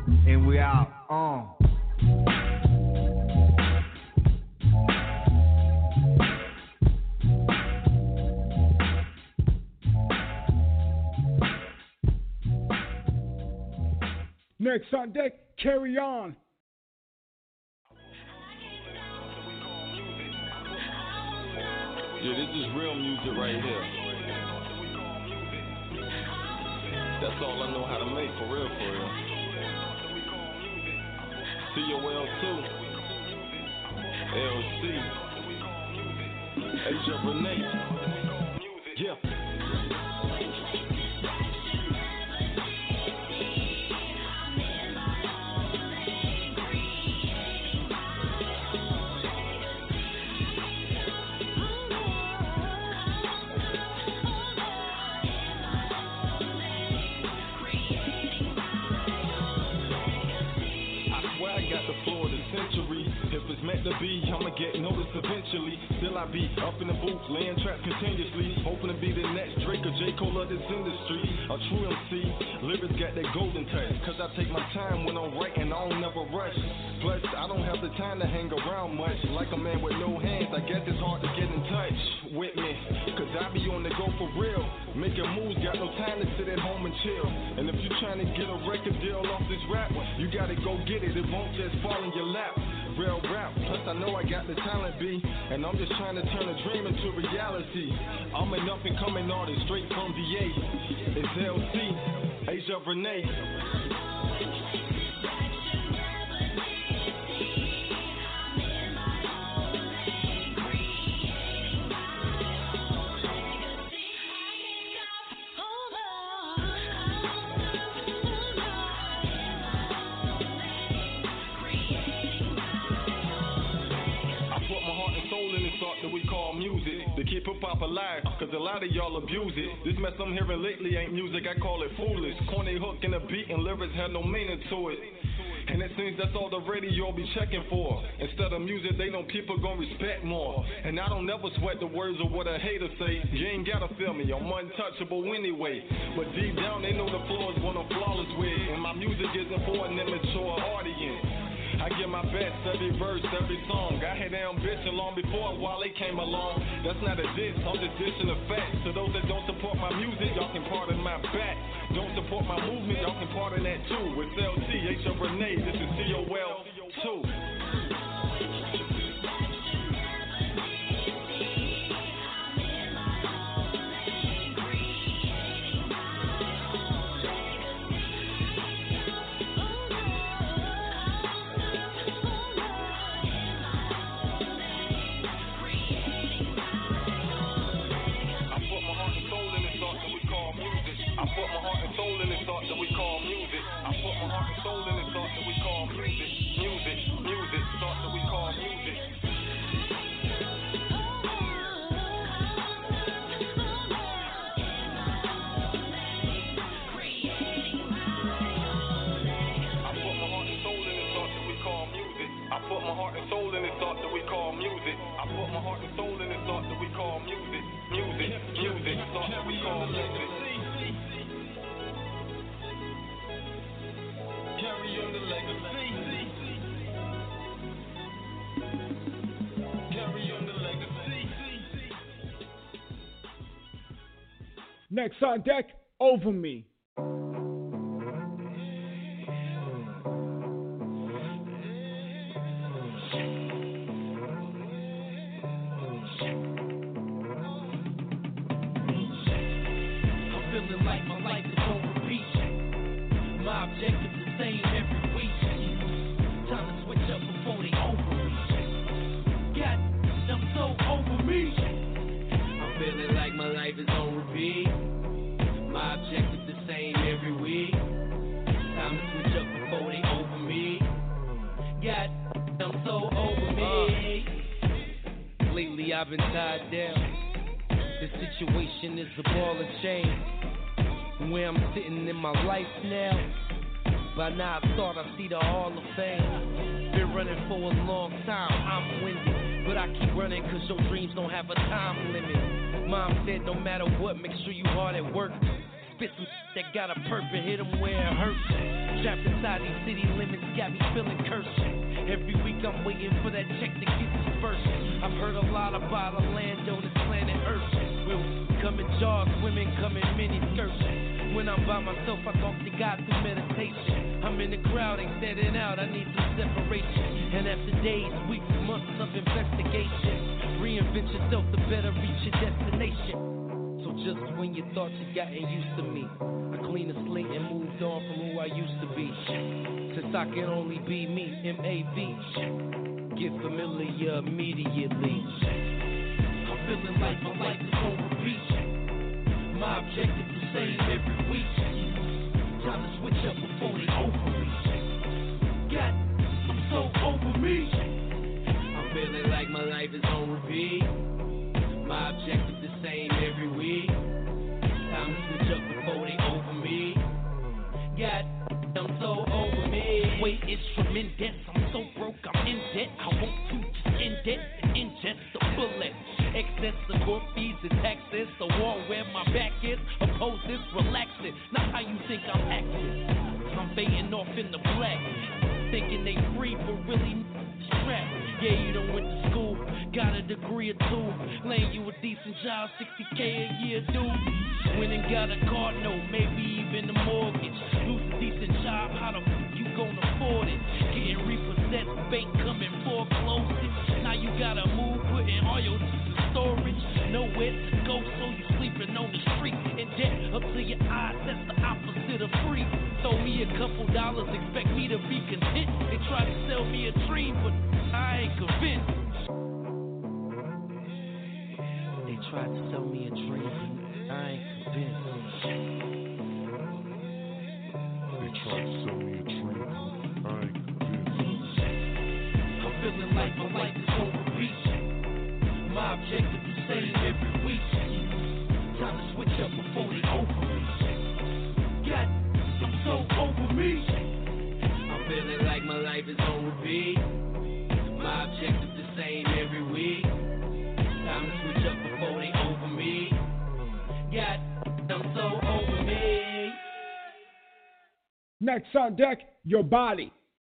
And we out. On. Next on deck, Carry On. Yeah, this is real music right here. That's all I know how to make, for real, for real. C O L two, L C, Asia Renee, yeah. If it's meant to be, I'ma get noticed eventually. Still I be up in the booth, laying traps continuously, hoping to be the next Drake or J. Cole of this industry. A true M C, lyrics got that golden touch, cause I take my time when I'm writing, I don't never rush. Plus, I don't have the time to hang around much. Like a man with no hands, I guess it's hard to get in touch with me, cause I be on the go for real. Making moves, got no time to sit at home and chill. And if you're trying to get a record deal off this rap, you gotta go get it, it won't just fall in your lap. Real rap, plus I know I got the talent, B, and I'm just trying to turn a dream into reality. I'm an up and coming artist, straight from V A. It's L C, Asia Renee. That we call music to keep hip hop alive, cause a lot of y'all abuse it. This mess I'm hearing lately ain't music, I call it foolish. Corny hook and a beat and lyrics have no meaning to it. And it seems that's all the radio be checking for. Instead of music, they know people gon' respect more. And I don't never sweat the words of what a hater say. You ain't gotta feel me, I'm untouchable anyway. But deep down, they know the floor is what I'm flawless with. And my music isn't for an immature audience. I give my best every verse, every song. I had ambition long before Wale came along. That's not a diss, I'm just dissing the facts. To those that don't support my music, y'all can pardon my back. Don't support my movement, y'all can pardon that too. With L T, H O Renee, this is C O L two. I put my heart and soul in this thought that we call music. I put my heart and soul in this thought that we call music. Music, music, thought that we call music. I put my heart and soul in this thought that we call music. I put my heart and soul in this thought that we call music. I put my heart and soul in this thought that we call music. Music, music, thought that we call music. Carry on the legacy. Carry on the legacy. Next on deck, Over Me. I'm feeling like my life is on repeat. My objective is the same every week. Time to switch up before they over me. God, I'm so over me. I'm feeling like my life is on repeat. My objective the same every week. Time to switch up before they over me. God, I'm so over me. Lately I've been tied down. The situation is a ball and chain. Where I'm sitting in my life now. By now I thought I'd see the Hall of Fame. Been running for a long time, I'm winded. But I keep running cause your dreams don't have a time limit. Mom said no matter what, make sure you hard at work. spit some that got a purpose, hit them where it hurts. Trapped inside these city limits, got me feeling cursed. Every week I'm waiting for that check to get dispersed. I've heard a lot about a land on this planet Earth. We'll come in jars, women come in mini skirts. When I'm by myself, I talk to God through meditation. I'm in the crowd, ain't standing out, I need some separation. And after days, weeks, months of investigation, reinvent yourself to better reach your destination. So just when you thought you gotten used to me, I cleaned the slate and moved on from who I used to be. Since I can only be me, M A V. Get familiar immediately. I'm feeling like my life is on repeat. My objective is the same every week. Time to switch up before they overreach. God, I'm so over me. I'm feeling like my life is on repeat. My objective the same every week. Time to switch up before they over me. God, I'm so over me. Weight is tremendous. I'm so broke, I'm in debt. I want to just end it and ingest the bullet. Excess of court fees and taxes. The wall where my back is. Oppose this, relax it. Not how you think I'm acting. I'm fading off in the black. Thinking they free, but really strapped. Yeah, you done went to school, got a degree or two. Laying you a decent job, sixty K a year, dude. Went and got a car note, maybe even a mortgage. Lose a decent job, how the f you gonna afford it? Getting repossessed, bank coming foreclosed. Now you gotta move, putting all your in storage. Nowhere to go, so you sleeping on the street. In debt up to your eyes, that's the opposite of free. Throw me a couple dollars, expect me to be content. They try to sell me a dream, but I ain't convinced. They tried to sell me a dream, but I ain't convinced. They tried to sell me a dream, but I ain't convinced. I'm feeling like my life is on repeat. My objective is the same every week. Time to switch up before they overreach. God, I'm so over me. I'm feeling like my life is on repeat. My objective the same every week. Time to switch up before they over me. God, I'm so over me. Next on deck, your body.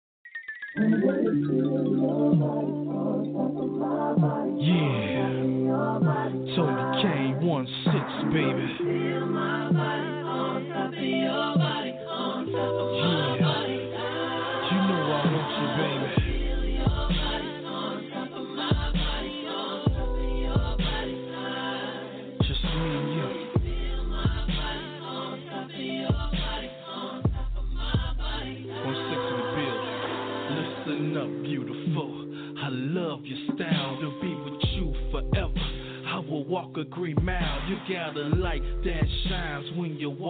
Yeah, Tony Kane, one six, baby. Feel my body on top of your body, on top of my body. You know I want you, baby. Feel your body on top of my body, on top of your body. Just me and you. Feel my body on top of your body, on top of my body. One six in the building. Listen up, beautiful. I love your style, to be with you forever. I will walk a green mile. You got a light that shines when you walk.